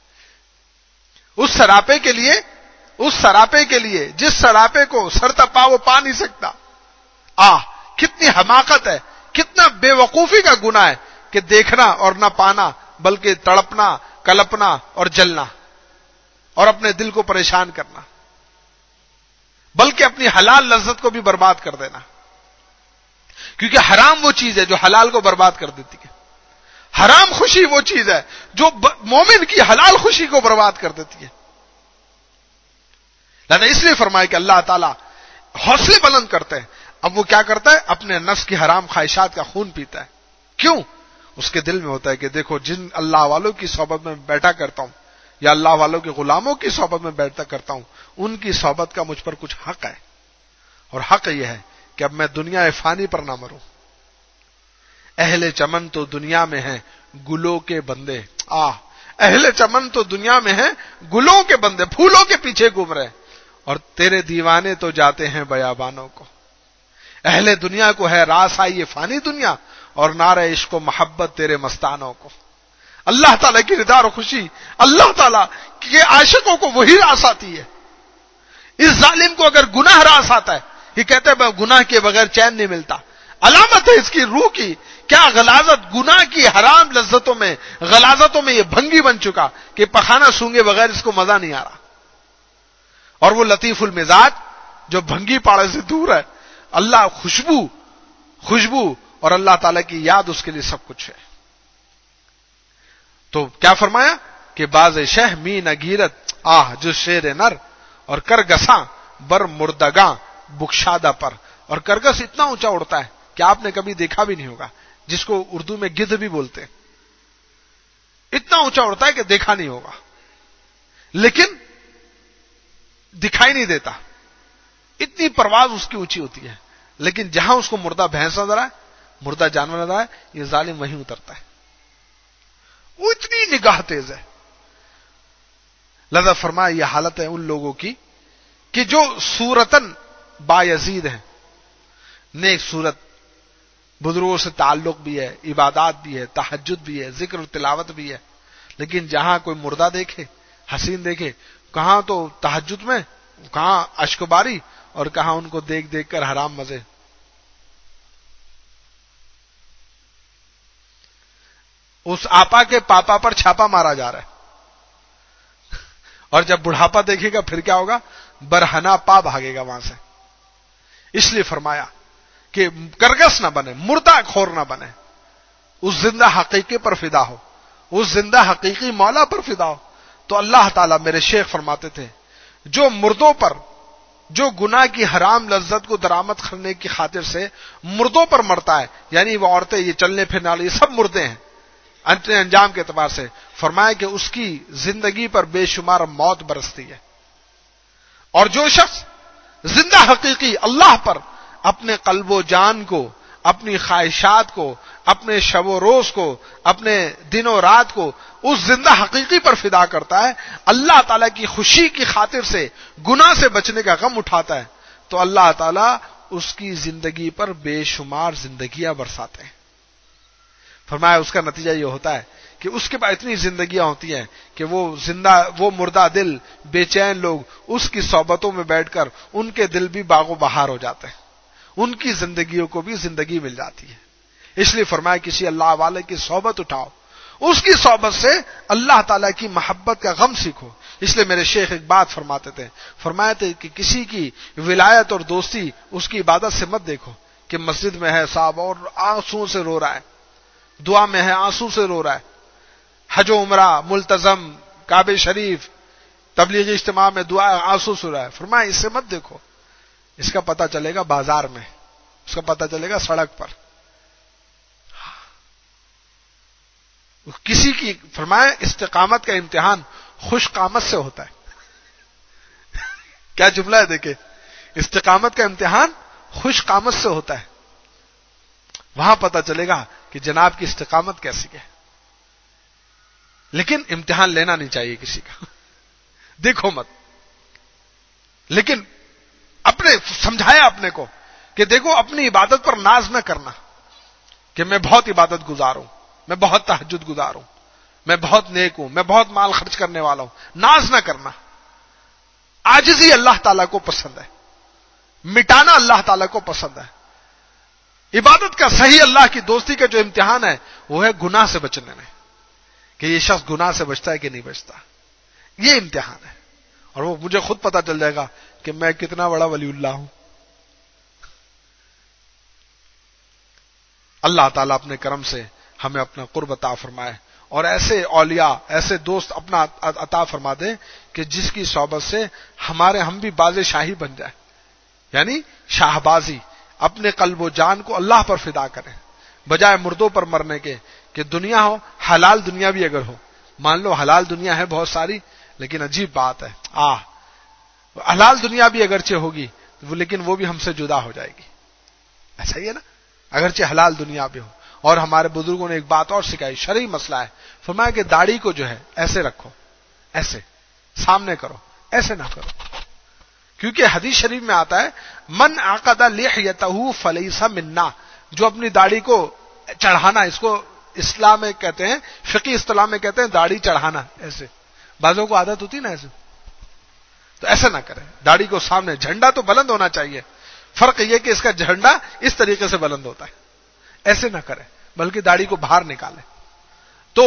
اس سراپے کے لیے اس سراپے کے لیے جس سراپے کو سر تپا وہ پا نہیں سکتا. آہ کتنی حماقت ہے، کتنا بے وقوفی کا گناہ ہے کہ دیکھنا اور نہ پانا بلکہ تڑپنا، کلپنا اور جلنا اور اپنے دل کو پریشان کرنا، بلکہ اپنی حلال لذت کو بھی برباد کر دینا. کیونکہ حرام وہ چیز ہے جو حلال کو برباد کر دیتی ہے. حرام خوشی وہ چیز ہے جو مومن کی حلال خوشی کو برباد کر دیتی ہے. لہذا اس لیے فرمایا کہ اللہ تعالیٰ حوصلے بلند کرتے ہیں. اب وہ کیا کرتا ہے؟ اپنے نفس کی حرام خواہشات کا خون پیتا ہے. کیوں؟ اس کے دل میں ہوتا ہے کہ دیکھو جن اللہ والوں کی صحبت میں بیٹھا کرتا ہوں یا اللہ والوں کے غلاموں کی صحبت میں بیٹھتا کرتا ہوں ان کی صحبت کا مجھ پر کچھ حق ہے، اور حق یہ ہے کہ اب میں دنیا فانی پر نہ مروں. اہل چمن تو دنیا میں ہیں گلوں کے بندے. آہ اہل چمن تو دنیا میں ہیں گلوں کے بندے، پھولوں کے پیچھے گھوم رہے، اور تیرے دیوانے تو جاتے ہیں بیابانوں کو. اہل دنیا کو ہے راس آئی یہ فانی دنیا، اور نعرہ عشق و محبت تیرے مستانوں کو. اللہ تعالیٰ کی رضا اور خوشی، اللہ تعالیٰ کے عاشقوں کو وہی راس آتی ہے. اس ظالم کو اگر گناہ راس آتا ہے، یہ کہتے ہیں گناہ کے بغیر چین نہیں ملتا. علامت ہے اس کی روح کی کیا غلاظت، گناہ کی حرام لذتوں میں، غلاظتوں میں یہ بھنگی بن چکا کہ پخانہ سونگے بغیر اس کو مزہ نہیں آ رہا. اور وہ لطیف المزاج جو بھنگی پاڑے سے دور ہے، اللہ خوشبو خوشبو اور اللہ تعالیٰ کی یاد اس کے لیے سب کچھ ہے. تو کیا فرمایا کہ باز شہ می نگیرت آہ جو شیر نر، اور کرگساں بر مردگاں بکشادہ پر. اور کرگس اتنا اونچا اڑتا ہے کہ آپ نے کبھی دیکھا بھی نہیں ہوگا، جس کو اردو میں گدھ بھی بولتے ہیں. اتنا اونچا اڑتا ہے کہ دیکھا نہیں ہوگا، لیکن دکھائی نہیں دیتا. اتنی پرواز اس کی اونچی ہوتی ہے، لیکن جہاں اس کو مردہ بھینس نظر آئے، مردہ جانور نظر آئے، یہ ظالم وہیں اترتا ہے. وہ اتنی نگاہ تیز ہے. لذا فرمایا یہ حالت ہے ان لوگوں کی کہ جو صورتن بایزید ہیں، نیک صورت، بزرگوں سے تعلق بھی ہے، عبادات بھی ہے، تہجد بھی ہے، ذکر و تلاوت بھی ہے، لیکن جہاں کوئی مردہ دیکھے، حسین دیکھے، کہاں تو تہجد میں، کہاں اشک باری، اور کہاں ان کو دیکھ دیکھ کر حرام مزے. اس آپا کے پاپا پر چھاپا مارا جا رہا ہے، اور جب بڑھاپا دیکھے گا پھر کیا ہوگا؟ برہنا پا بھاگے گا وہاں سے. اس لیے فرمایا کہ کرگس نہ بنے، مردہ خور نہ بنے، اس زندہ حقیقی پر فدا ہو، اس زندہ حقیقی مولا پر فدا ہو. تو اللہ تعالیٰ، میرے شیخ فرماتے تھے، جو مردوں پر، جو گناہ کی حرام لذت کو درآمد کرنے کی خاطر سے مردوں پر مرتا ہے، یعنی وہ عورتیں، یہ چلنے پھرنے والے، یہ سب مردے ہیں انجام کے اعتبار سے، فرمایا کہ اس کی زندگی پر بے شمار موت برستی ہے. اور جو شخص زندہ حقیقی اللہ پر اپنے قلب و جان کو، اپنی خواہشات کو، اپنے شب و روز کو، اپنے دن و رات کو اس زندہ حقیقی پر فدا کرتا ہے، اللہ تعالیٰ کی خوشی کی خاطر سے گناہ سے بچنے کا غم اٹھاتا ہے، تو اللہ تعالیٰ اس کی زندگی پر بے شمار زندگیاں برساتے ہیں. فرمایا اس کا نتیجہ یہ ہوتا ہے کہ اس کے بعد اتنی زندگیاں ہوتی ہیں کہ وہ زندہ، وہ مردہ دل، بے چین لوگ اس کی صحبتوں میں بیٹھ کر ان کے دل بھی باغ و بہار ہو جاتے ہیں، ان کی زندگیوں کو بھی زندگی مل جاتی ہے. اس لیے فرمایا کسی اللہ والے کی صحبت اٹھاؤ، اس کی صحبت سے اللہ تعالیٰ کی محبت کا غم سیکھو. اس لیے میرے شیخ ایک بات فرماتے تھے، فرمایا تھے کہ کسی کی ولایت اور دوستی اس کی عبادت سے مت دیکھو کہ مسجد میں ہے صاحب اور آنسو سے رو رہا ہے، دعا میں ہے آنسو سے رو رہا ہے، حج و عمرہ ملتزم، کعبہ شریف، تبلیغی اجتماع میں دعا آنسو سو رہا ہے، فرمایا اس سے مت دیکھو، اس کا پتہ چلے گا بازار میں، اس کا پتہ چلے گا سڑک پر. کسی کی فرمایا استقامت کا امتحان خوش قامت سے ہوتا ہے. کیا جملہ ہے دیکھیں، استقامت کا امتحان خوش قامت سے ہوتا ہے. وہاں پتہ چلے گا کہ جناب کی استقامت کیسی ہے. لیکن امتحان لینا نہیں چاہیے کسی کا، دیکھو مت. لیکن اپنے سمجھایا اپنے کو کہ دیکھو اپنی عبادت پر ناز نہ کرنا کہ میں بہت عبادت گزار ہوں، میں بہت تہجد گزار ہوں، میں بہت نیک ہوں، میں بہت مال خرچ کرنے والا ہوں. ناز نہ کرنا. عاجزی اللہ تعالیٰ کو پسند ہے، مٹانا اللہ تعالیٰ کو پسند ہے. عبادت کا صحیح اللہ کی دوستی کا جو امتحان ہے وہ ہے گناہ سے بچنے میں، کہ یہ شخص گناہ سے بچتا ہے کہ نہیں بچتا. یہ امتحان ہے، اور وہ مجھے خود پتا چل جائے گا کہ میں کتنا بڑا ولی اللہ ہوں. اللہ تعالیٰ اپنے کرم سے ہمیں اپنا قرب عطا فرمائے، اور ایسے اولیاء، ایسے دوست اپنا عطا فرما دے کہ جس کی صحبت سے ہمارے ہم بھی باز شاہی بن جائے، یعنی شاہبازی، اپنے قلب و جان کو اللہ پر فدا کریں بجائے مردوں پر مرنے کے. کہ دنیا ہو، حلال دنیا بھی اگر ہو، مان لو حلال دنیا ہے بہت ساری، لیکن عجیب بات ہے، آ حلال دنیا بھی اگرچہ ہوگی لیکن وہ بھی ہم سے جدا ہو جائے گی. ایسا ہی ہے نا، اگرچہ حلال دنیا بھی ہو. اور ہمارے بزرگوں نے ایک بات اور سکھائی، شرعی مسئلہ ہے، فرمایا کہ داڑھی کو جو ہے ایسے رکھو، ایسے سامنے کرو، ایسے نہ کرو. کیونکہ حدیث شریف میں آتا ہے من عقد لحیتہ فلیس منا، جو اپنی داڑھی کو چڑھانا، اس کو اسلام میں کہتے ہیں، فقی اصطلاح میں کہتے ہیں داڑھی چڑھانا. ایسے بعضوں کو عادت ہوتی نا ایسے، تو ایسا نہ کریں. داڑھی کو سامنے، جھنڈا تو بلند ہونا چاہیے، فرق یہ کہ اس کا جھنڈا اس طریقے سے بلند ہوتا ہے. ایسے نہ کریں بلکہ داڑھی کو باہر نکالیں. تو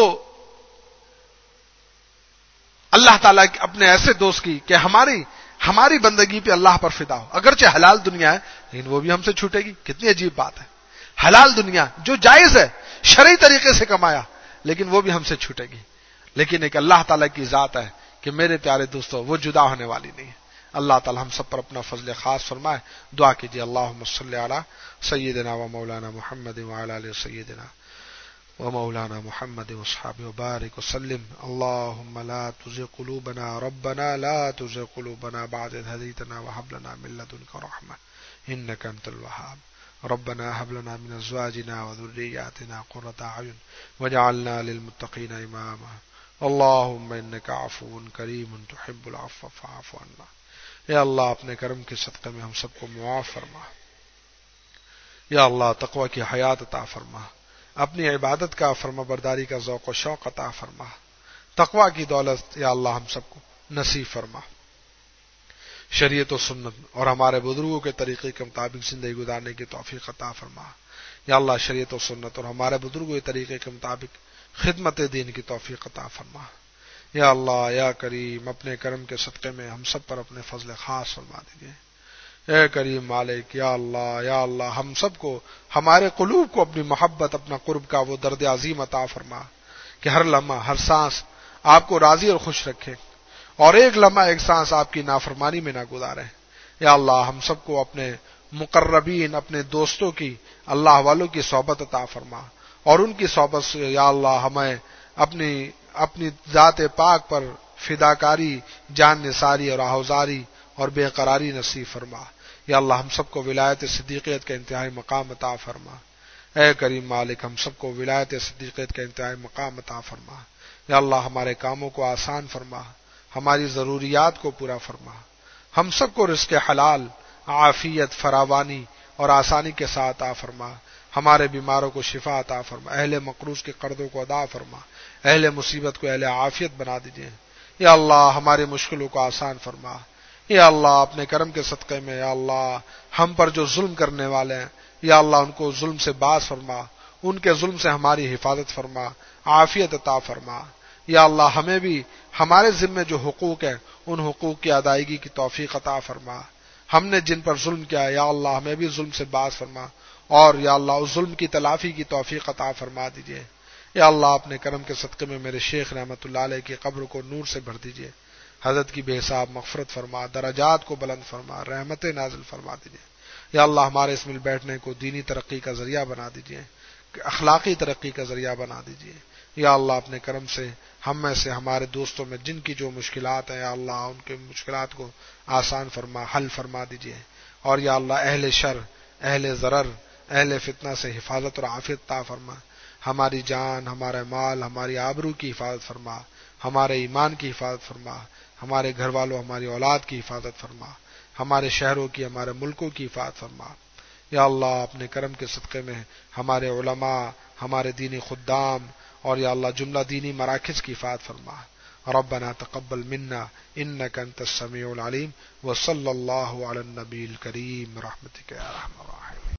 اللہ تعالیٰ اپنے ایسے دوست کی کہ ہماری ہماری بندگی پہ اللہ پر فدا ہو. اگرچہ حلال دنیا ہے لیکن وہ بھی ہم سے چھوٹے گی. کتنی عجیب بات ہے، حلال دنیا جو جائز ہے، شرعی طریقے سے کمایا، لیکن وہ بھی ہم سے چھوٹے گی. لیکن ایک اللہ تعالیٰ کی ذات ہے کہ میرے پیارے دوستو وہ جدا ہونے والی نہیں ہے. اللہ تعالیٰ ہم سب پر اپنا فضل خاص فرمائے. دعا کیجیے اللہم صلی علی سیدنا و مولانا محمد وعلی آل سیدنا و مولانا محمد واصحابہ وبارک وسلم. اللہم لا تزغ قلوبنا ربنا لا تزغ قلوبنا بعد اذ ہدیتنا وہب لنا من لدنک رحمہ انک انت الوہاب. ربنا هب لنا من ازواجنا وذرياتنا قرة اعين واجعلنا للمتقين اماما. اللهم انك عفو کریم تحب العفو فاعف عنا. اے اللہ اپنے کرم کے صدقے میں ہم سب کو معاف فرما. یا اللہ تقوی کی حیات عطا فرما، اپنی عبادت کا فرما برداری کا ذوق و شوق عطا فرما. تقوی کی دولت یا اللہ ہم سب کو نصیب فرما. شریعت و سنت اور ہمارے بزرگوں کے طریقے کے مطابق زندگی گزارنے کی توفیق عطا فرما. یا اللہ شریعت و سنت اور ہمارے بزرگوں کے طریقے کے مطابق خدمت دین کی توفیق عطا فرما. یا اللہ یا کریم اپنے کرم کے صدقے میں ہم سب پر اپنے فضل خاص فرما دیجیے. اے کریم مالک، یا اللہ یا اللہ ہم سب کو، ہمارے قلوب کو اپنی محبت، اپنا قرب کا وہ درد عظیم عطا فرما کہ ہر لمحہ ہر سانس آپ کو راضی اور خوش رکھے، اور ایک لمحہ ایک سانس آپ کی نافرمانی میں نہ گزارے. یا اللہ ہم سب کو اپنے مقربین، اپنے دوستوں کی، اللہ والوں کی صحبت عطا فرما، اور ان کی صحبت سے یا اللہ ہمیں اپنی اپنی ذات پاک پر فداکاری، جان نثاری اور آہوزاری اور بے قراری نصیب فرما. یا اللہ ہم سب کو ولایت صدیقیت کا انتہائی مقام عطا فرما. اے کریم مالک ہم سب کو ولایت صدیقیت کا انتہائی مقام عطا فرما. یا اللہ ہمارے کاموں کو آسان فرما، ہماری ضروریات کو پورا فرما. ہم سب کو رزق حلال، عافیت، فراوانی اور آسانی کے ساتھ عطا فرما. ہمارے بیماروں کو شفا عطا فرما، اہل مقروض کے قرضوں کو ادا فرما، اہل مصیبت کو اہل عافیت بنا دیجیے. یا اللہ ہماری مشکلوں کو آسان فرما. یا اللہ اپنے کرم کے صدقے میں یا اللہ ہم پر جو ظلم کرنے والے ہیں یا اللہ ان کو ظلم سے باز فرما، ان کے ظلم سے ہماری حفاظت فرما، عافیت عطا فرما. یا اللہ ہمیں بھی ہمارے ذمے جو حقوق ہیں ان حقوق کی ادائیگی کی توفیق عطا فرما. ہم نے جن پر ظلم کیا یا اللہ ہمیں بھی ظلم سے باز فرما، اور یا اللہ اس ظلم کی تلافی کی توفیق عطا فرما دیجیے. یا اللہ اپنے کرم کے صدقے میں میرے شیخ رحمت اللہ علیہ کی قبر کو نور سے بھر دیجیے. حضرت کی بے حساب مغفرت فرما، درجات کو بلند فرما، رحمتیں نازل فرما دیجیے۔ یا اللہ ہمارے اس مل بیٹھنے کو دینی ترقی کا ذریعہ بنا دیجیے، اخلاقی ترقی کا ذریعہ بنا دیجیے۔ یا اللہ اپنے کرم سے ہم میں سے ہمارے دوستوں میں جن کی جو مشکلات ہیں یا اللہ ان کے مشکلات کو آسان فرما، حل فرما دیجیے۔ اور یا اللہ اہل شر، اہل ضرر، اہل فتنہ سے حفاظت اور عافیت عطا فرما، ہماری جان، ہمارا مال، ہماری آبرو کی حفاظت فرما، ہمارے ایمان کی حفاظت فرما، ہمارے گھر والوں، ہماری اولاد کی حفاظت فرما، ہمارے شہروں کی، ہمارے ملکوں کی حفاظت فرما۔ یا اللہ اپنے کرم کے صدقے میں ہمارے علماء، ہمارے دینی خدام اور یا اللہ جملہ دینی مراکز کی حفاظت فرما۔ ربنا تقبل منا انك انت السميع العليم وصلى الله على النبي الكريم برحمتك يا ارحم الراحمين۔